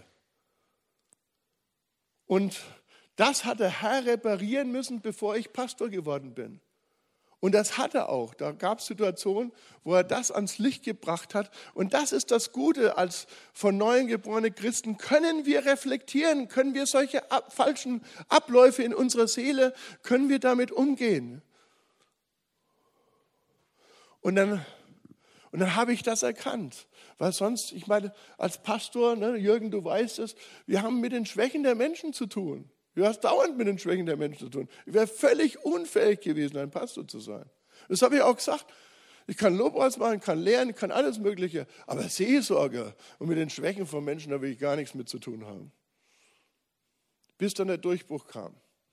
Und das hat der Herr reparieren müssen, bevor ich Pastor geworden bin. Und das hat er auch. Da gab es Situationen, wo er das ans Licht gebracht hat. Und das ist das Gute, als von neuem geborene Christen können wir reflektieren, können wir solche ab, falschen Abläufe in unserer Seele, können wir damit umgehen. Und dann, und dann habe ich das erkannt. Weil sonst, ich meine, als Pastor, ne, Jürgen, du weißt es, wir haben mit den Schwächen der Menschen zu tun. Du hast dauernd mit den Schwächen der Menschen zu tun. Ich wäre völlig unfähig gewesen, ein Pastor zu sein. Das habe ich auch gesagt. Ich kann Lobpreis machen, kann lehren, kann alles Mögliche. Aber Seelsorge und mit den Schwächen von Menschen, da will ich gar nichts mit zu tun haben. Bis dann der Durchbruch kam.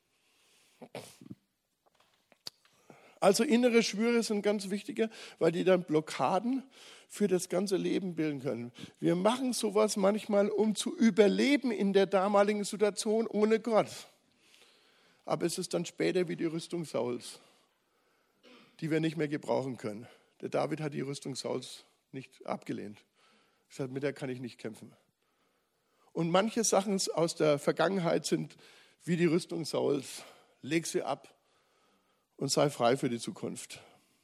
Also innere Schwüre sind ganz wichtige, weil die dann Blockaden für das ganze Leben bilden können. Wir machen sowas manchmal, um zu überleben in der damaligen Situation ohne Gott. Aber es ist dann später wie die Rüstung Sauls, die wir nicht mehr gebrauchen können. Der David hat die Rüstung Sauls nicht abgelehnt. Er hat gesagt, mit der kann ich nicht kämpfen. Und manche Sachen aus der Vergangenheit sind wie die Rüstung Sauls. Leg sie ab und sei frei für die Zukunft.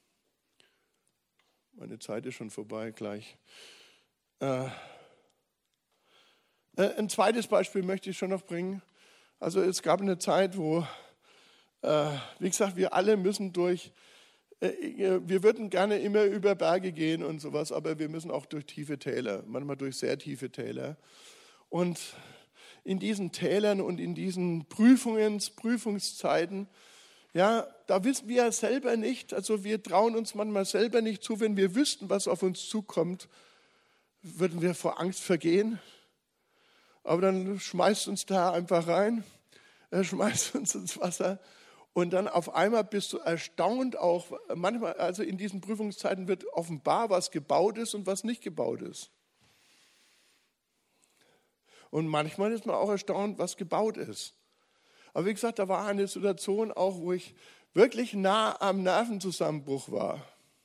Meine Zeit ist schon vorbei gleich. Äh, ein zweites Beispiel möchte ich schon noch bringen. Also es gab eine Zeit, wo, äh, wie gesagt, wir alle müssen durch, äh, wir würden gerne immer über Berge gehen und sowas, aber wir müssen auch durch tiefe Täler, manchmal durch sehr tiefe Täler. Und in diesen Tälern und in diesen Prüfungen, Prüfungszeiten, ja, da wissen wir ja selber nicht, also wir trauen uns manchmal selber nicht zu, wenn wir wüssten, was auf uns zukommt, würden wir vor Angst vergehen. Aber dann schmeißt uns da einfach rein, er schmeißt uns ins Wasser und dann auf einmal bist du erstaunt auch, manchmal, also in diesen Prüfungszeiten wird offenbar, was gebaut ist und was nicht gebaut ist. Und manchmal ist man auch erstaunt, was gebaut ist. Aber wie gesagt, da war eine Situation auch, wo ich wirklich nah am Nervenzusammenbruch war.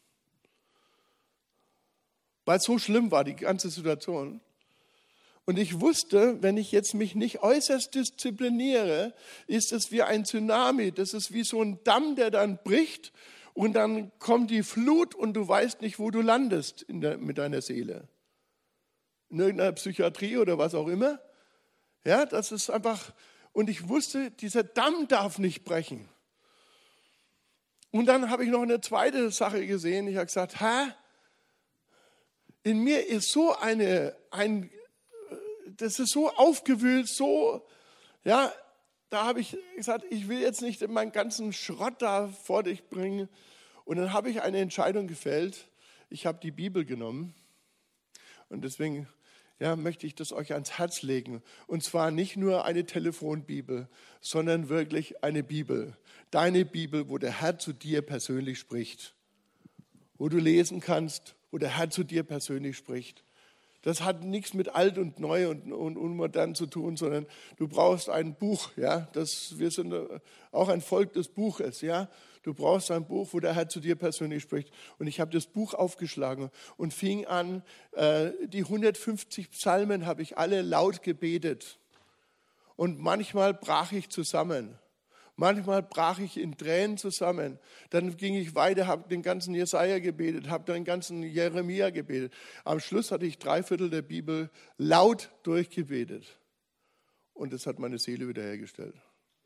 Weil es so schlimm war, die ganze Situation. Und ich wusste, wenn ich jetzt mich nicht äußerst diszipliniere, ist es wie ein Tsunami. Das ist wie so ein Damm, der dann bricht und dann kommt die Flut und du weißt nicht, wo du landest in der, mit deiner Seele. In irgendeiner Psychiatrie oder was auch immer. Ja, das ist einfach... Und ich wusste, dieser Damm darf nicht brechen. Und dann habe ich noch eine zweite Sache gesehen. Ich habe gesagt, Herr, in mir ist so eine, ein, das ist so aufgewühlt, so, ja, da habe ich gesagt, ich will jetzt nicht meinen ganzen Schrott da vor dich bringen. Und dann habe ich eine Entscheidung gefällt. Ich habe die Bibel genommen. Und deswegen... ja, möchte ich das euch ans Herz legen. Und zwar nicht nur eine Telefonbibel, sondern wirklich eine Bibel. Deine Bibel, wo der Herr zu dir persönlich spricht. Wo du lesen kannst, wo der Herr zu dir persönlich spricht. Das hat nichts mit alt und neu und, und unmodern zu tun, sondern du brauchst ein Buch. Ja? Das, wir sind auch ein Volk des Buches. Ja? Du brauchst ein Buch, wo der Herr zu dir persönlich spricht. Und ich habe das Buch aufgeschlagen und fing an, äh, die hundertfünfzig Psalmen habe ich alle laut gebetet. Und manchmal brach ich zusammen. Manchmal brach ich in Tränen zusammen. Dann ging ich weiter, habe den ganzen Jesaja gebetet, habe den ganzen Jeremia gebetet. Am Schluss hatte ich drei Viertel der Bibel laut durchgebetet. Und das hat meine Seele wiederhergestellt.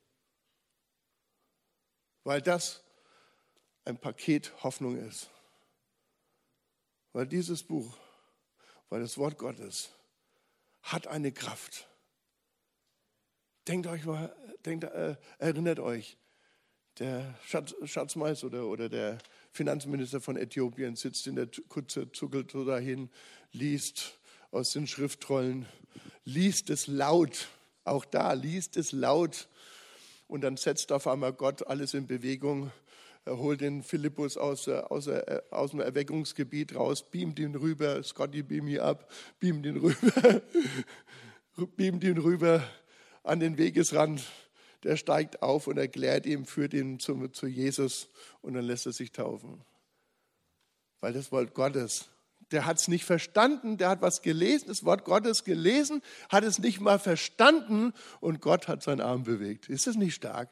Weil das ein Paket Hoffnung ist. Weil dieses Buch, weil das Wort Gottes hat eine Kraft. Denkt euch mal, denkt, äh, erinnert euch, der Schatz, Schatzmeister oder, oder der Finanzminister von Äthiopien sitzt in der Kutsche, zuckelt so dahin, liest aus den Schriftrollen, liest es laut, auch da liest es laut und dann setzt auf einmal Gott alles in Bewegung. Er holt den Philippus aus, aus, aus dem Erweckungsgebiet raus, beamt ihn rüber, Scotty beam ihn ab, beamt ihn rüber, beamt ihn rüber an den Wegesrand. der steigt auf und erklärt ihm, führt ihn zu, zu Jesus und dann lässt er sich taufen. Weil das Wort Gottes, der hat es nicht verstanden, der hat was gelesen, das Wort Gottes gelesen, hat es nicht mal verstanden und Gott hat seinen Arm bewegt. Ist das nicht stark?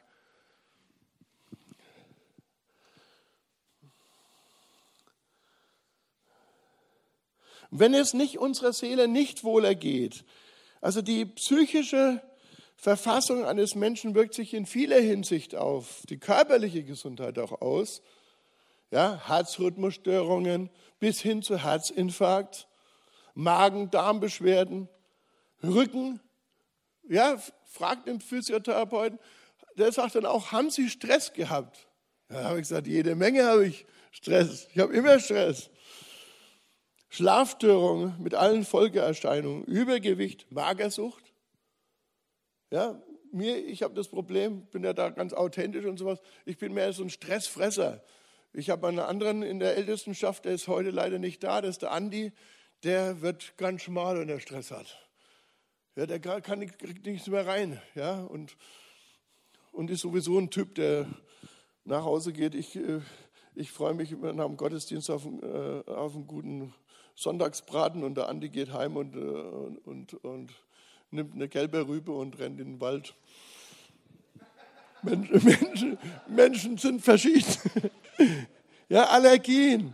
Wenn es nicht unserer Seele nicht wohler geht, also die psychische Verfassung eines Menschen wirkt sich in vieler Hinsicht auf die körperliche Gesundheit auch aus, ja, Herzrhythmusstörungen bis hin zu Herzinfarkt, Magen-Darm-Beschwerden, Rücken, ja, fragt den Physiotherapeuten, der sagt dann auch, haben Sie Stress gehabt? Ja, habe ich gesagt, jede Menge habe ich Stress, ich habe immer Stress. Schlafstörungen mit allen Folgeerscheinungen, Übergewicht, Magersucht. Ja, mir, ich habe das Problem, bin ja da ganz authentisch und sowas, ich bin mehr so ein Stressfresser. Ich habe einen anderen in der Ältestenschaft, der ist heute leider nicht da, das ist der Andi, der wird ganz schmal, wenn er Stress hat. Ja, der kann nicht, kriegt nichts mehr rein. Ja, und, und ist sowieso ein Typ, der nach Hause geht. Ich, ich freue mich nach dem Gottesdienst auf, auf einen guten Sonntagsbraten und der Andi geht heim und, und, und, und nimmt eine gelbe Rübe und rennt in den Wald. Menschen, Menschen, Menschen sind verschieden. Ja, Allergien.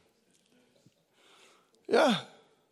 Ja.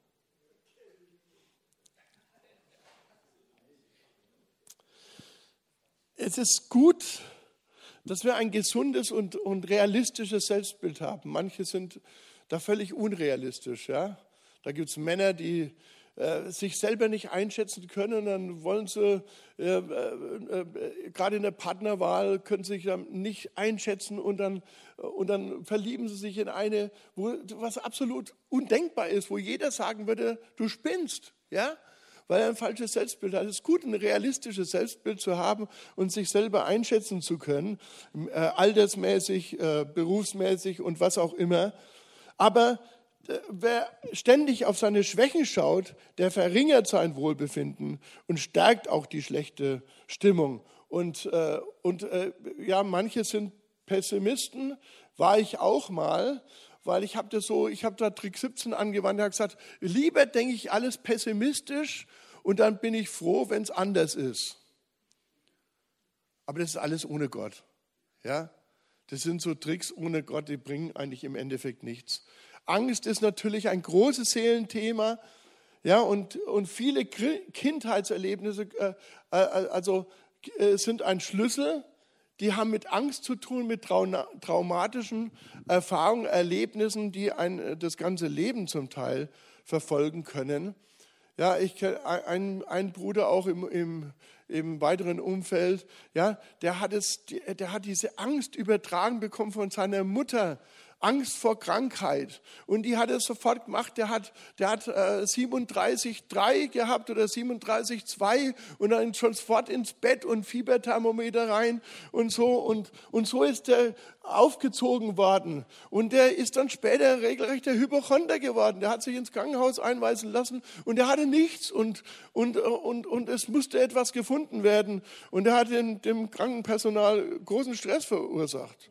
Es ist gut, dass wir ein gesundes und, und realistisches Selbstbild haben. Manche sind da völlig unrealistisch. Ja? Da gibt es Männer, die äh, sich selber nicht einschätzen können und dann wollen sie, äh, äh, äh, gerade in der Partnerwahl, können sie sich dann nicht einschätzen und dann, und dann verlieben sie sich in eine, wo, was absolut undenkbar ist, wo jeder sagen würde, du spinnst. Ja? Weil er ein falsches Selbstbild hat. Es ist gut, ein realistisches Selbstbild zu haben und sich selber einschätzen zu können, äh, altersmäßig, äh, berufsmäßig und was auch immer. Aber äh, wer ständig auf seine Schwächen schaut, der verringert sein Wohlbefinden und stärkt auch die schlechte Stimmung. Und, äh, und äh, ja, manche sind Pessimisten, war ich auch mal. Weil ich habe das so, ich habe da Trick siebzehn angewandt, habe gesagt, lieber denke ich alles pessimistisch und dann bin ich froh, wenn es anders ist. Aber das ist alles ohne Gott. Ja? Das sind so Tricks ohne Gott, die bringen eigentlich im Endeffekt nichts. Angst ist natürlich ein großes Seelenthema, ja, und, und viele Kindheitserlebnisse äh, äh, also, äh, sind ein Schlüssel. Die haben mit Angst zu tun, mit traumatischen Erfahrungen, Erlebnissen, die ein, das ganze Leben zum Teil verfolgen können. Ja, ich kenne einen, einen Bruder auch im, im, im weiteren Umfeld, ja, der hat, es, der hat diese Angst übertragen bekommen von seiner Mutter. Angst vor Krankheit. Und die hat es sofort gemacht. Der hat, der hat äh, siebenunddreißig Komma drei gehabt oder siebenunddreißig Komma zwei und dann schon sofort ins Bett und Fieberthermometer rein und so. Und, und so ist der aufgezogen worden. Und der ist dann später regelrecht der Hypochonder geworden. Der hat sich ins Krankenhaus einweisen lassen und der hatte nichts. Und, und, und, und es musste etwas gefunden werden. Und er hat dem, dem Krankenpersonal großen Stress verursacht.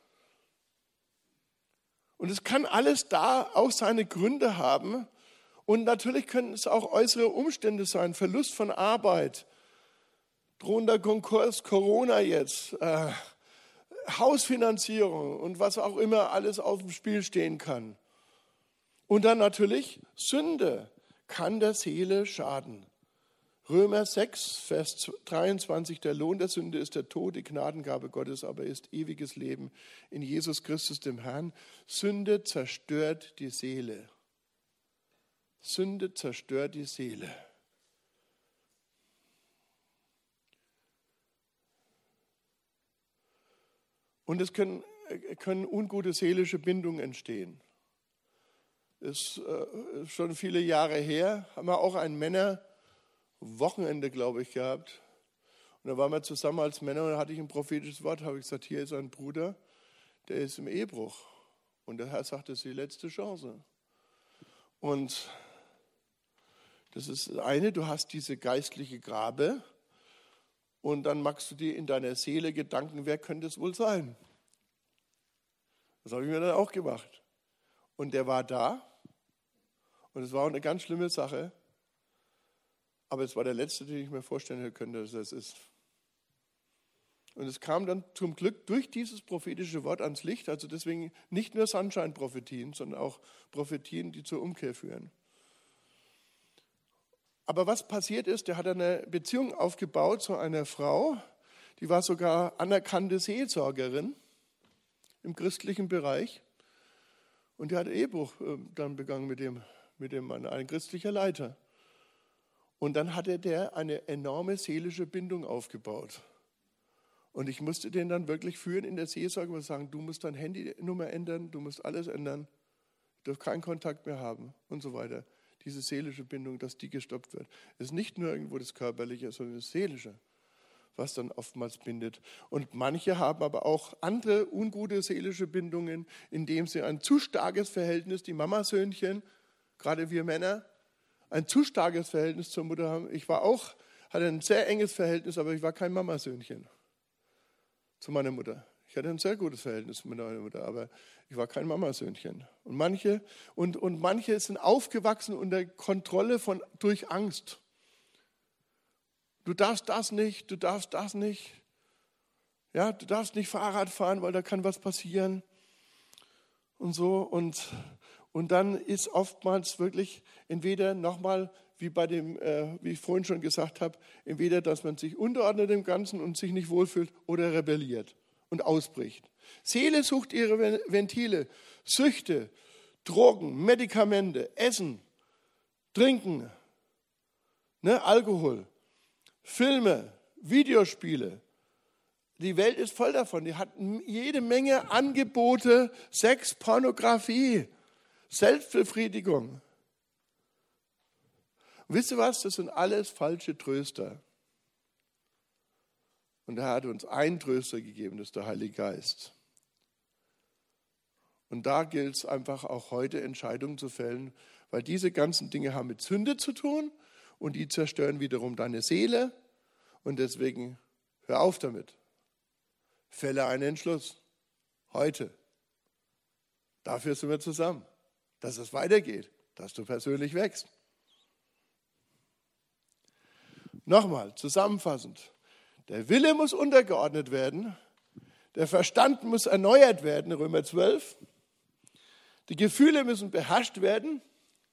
Und es kann alles da auch seine Gründe haben. Und natürlich können es auch äußere Umstände sein, Verlust von Arbeit, drohender Konkurs, Corona jetzt, äh, Hausfinanzierung und was auch immer alles auf dem Spiel stehen kann. Und dann natürlich Sünde kann der Seele schaden. Römer sechs, Vers dreiundzwanzig, der Lohn der Sünde ist der Tod, die Gnadengabe Gottes aber ist ewiges Leben in Jesus Christus, dem Herrn. Sünde zerstört die Seele. Sünde zerstört die Seele. Und es können, können ungute seelische Bindungen entstehen. Das ist äh, schon viele Jahre her, haben wir auch einen Männer, Wochenende, glaube ich, gehabt. Und da waren wir zusammen als Männer und da hatte ich ein prophetisches Wort, habe ich gesagt, hier ist ein Bruder, der ist im Ehebruch. Und der Herr sagt, das ist die letzte Chance. Und das ist das eine, du hast diese geistliche Gabe und dann machst du dir in deiner Seele Gedanken, wer könnte es wohl sein? Das habe ich mir dann auch gemacht. Und der war da und es war auch eine ganz schlimme Sache, aber es war der letzte, den ich mir vorstellen könnte, dass es ist. Und es kam dann zum Glück durch dieses prophetische Wort ans Licht, also deswegen nicht nur Sunshine-Prophetien, sondern auch Prophetien, die zur Umkehr führen. Aber was passiert ist, der hat eine Beziehung aufgebaut zu einer Frau, die war sogar anerkannte Seelsorgerin im christlichen Bereich. Und die hat Ehebruch dann begangen mit dem, mit dem Mann, ein christlicher Leiter. Und dann hatte der eine enorme seelische Bindung aufgebaut. Und ich musste den dann wirklich führen in der Seelsorge und sagen, du musst deine Handynummer ändern, du musst alles ändern, du darfst keinen Kontakt mehr haben und so weiter. Diese seelische Bindung, dass die gestoppt wird. Es ist nicht nur irgendwo das Körperliche, sondern das Seelische, was dann oftmals bindet. Und manche haben aber auch andere ungute seelische Bindungen, indem sie ein zu starkes Verhältnis, die Mamasöhnchen, gerade wir Männer, ein zu starkes Verhältnis zur Mutter haben. Ich war auch, hatte ein sehr enges Verhältnis, aber ich war kein Mamasöhnchen zu meiner Mutter. Ich hatte ein sehr gutes Verhältnis mit meiner Mutter, aber ich war kein Mamasöhnchen. Und manche, und, und manche sind aufgewachsen unter Kontrolle von, durch Angst. Du darfst das nicht, du darfst das nicht. Ja, du darfst nicht Fahrrad fahren, weil da kann was passieren. Und so. Und, und dann ist oftmals wirklich entweder nochmal, wie bei dem, äh, wie ich vorhin schon gesagt habe, entweder, dass man sich unterordnet dem Ganzen und sich nicht wohlfühlt oder rebelliert und ausbricht. Seele sucht ihre Ventile, Süchte, Drogen, Medikamente, Essen, Trinken, ne, Alkohol, Filme, Videospiele. Die Welt ist voll davon. Die hat jede Menge Angebote, Sex, Pornografie, Selbstbefriedigung. Und wisst ihr was? Das sind alles falsche Tröster. Und er hat uns einen Tröster gegeben, das ist der Heilige Geist. Und da gilt es einfach auch heute, Entscheidungen zu fällen, weil diese ganzen Dinge haben mit Sünde zu tun und die zerstören wiederum deine Seele. Und deswegen hör auf damit. Fälle einen Entschluss. Heute. Dafür sind wir zusammen. Dass es weitergeht. Dass du persönlich wächst. Nochmal, zusammenfassend. Der Wille muss untergeordnet werden. Der Verstand muss erneuert werden, Römer zwölf. Die Gefühle müssen beherrscht werden.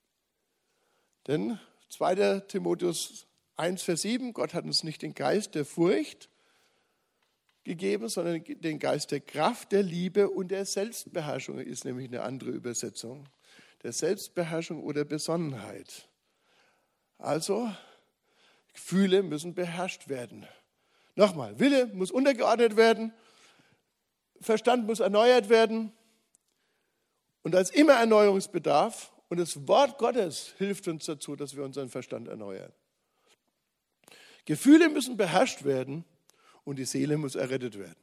Denn zweiter Timotheus eins, Vers sieben, Gott hat uns nicht den Geist der Furcht gegeben, sondern den Geist der Kraft, der Liebe und der Selbstbeherrschung, ist nämlich eine andere Übersetzung. Der Selbstbeherrschung oder Besonnenheit. Also, Gefühle müssen beherrscht werden. Nochmal, Wille muss untergeordnet werden, Verstand muss erneuert werden und da ist immer Erneuerungsbedarf und das Wort Gottes hilft uns dazu, dass wir unseren Verstand erneuern. Gefühle müssen beherrscht werden und die Seele muss errettet werden.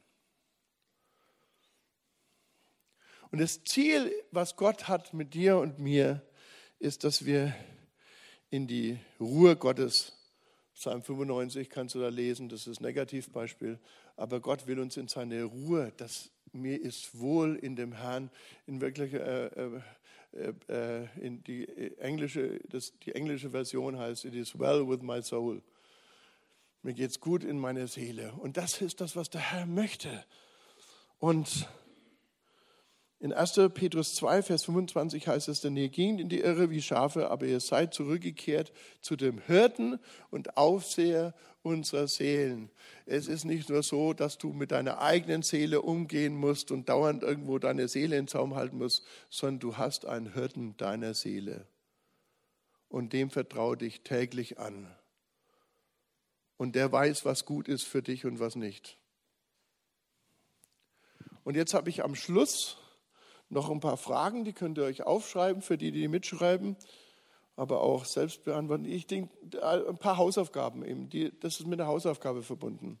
Und das Ziel, was Gott hat mit dir und mir, ist, dass wir in die Ruhe Gottes, Psalm fünfundneunzig kannst du da lesen, das ist das Negativbeispiel, aber Gott will uns in seine Ruhe, dass mir ist wohl in dem Herrn, in wirklich, äh, äh, äh, in die englische, das, die englische Version heißt, it is well with my soul. Mir geht's gut in meiner Seele. Und das ist das, was der Herr möchte. Und in erster Petrus zwei, Vers fünfundzwanzig heißt es, denn ihr gingt in die Irre wie Schafe, aber ihr seid zurückgekehrt zu dem Hirten und Aufseher unserer Seelen. Es ist nicht nur so, dass du mit deiner eigenen Seele umgehen musst und dauernd irgendwo deine Seele in Zaum halten musst, sondern du hast einen Hirten deiner Seele. Und dem vertraue dich täglich an. Und der weiß, was gut ist für dich und was nicht. Und jetzt habe ich am Schluss noch ein paar Fragen, die könnt ihr euch aufschreiben, für die, die mitschreiben, aber auch selbst beantworten. Ich denke, ein paar Hausaufgaben eben, die, das ist mit einer Hausaufgabe verbunden.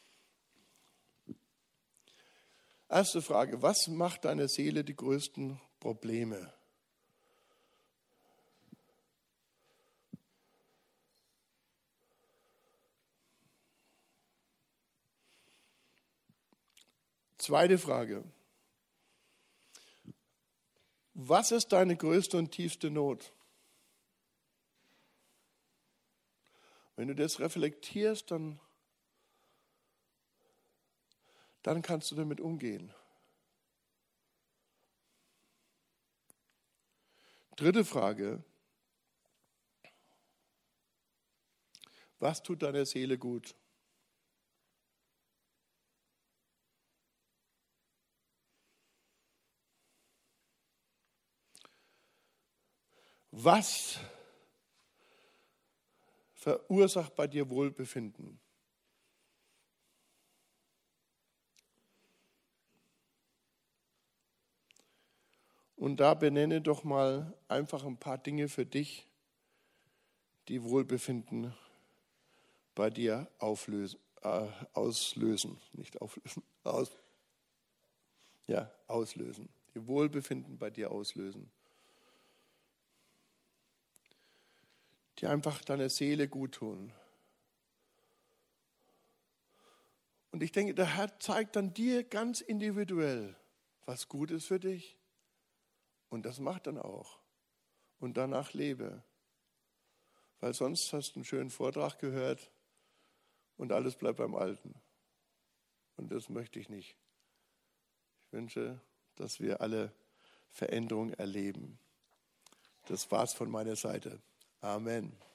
Erste Frage, was macht deiner Seele die größten Probleme? Zweite Frage. Was ist deine größte und tiefste Not? Wenn du das reflektierst, dann, dann kannst du damit umgehen. Dritte Frage. Was tut deiner Seele gut? Was verursacht bei dir Wohlbefinden? Und da benenne doch mal einfach ein paar Dinge für dich, die Wohlbefinden bei dir auflösen, äh, auslösen, nicht auflösen, aus, ja, auslösen, die Wohlbefinden bei dir auslösen. Die einfach deiner Seele gut tun. Und ich denke, der Herr zeigt dann dir ganz individuell, was gut ist für dich. Und das macht dann auch. Und danach lebe. Weil sonst hast du einen schönen Vortrag gehört und alles bleibt beim Alten. Und das möchte ich nicht. Ich wünsche, dass wir alle Veränderungen erleben. Das war's von meiner Seite. Amen.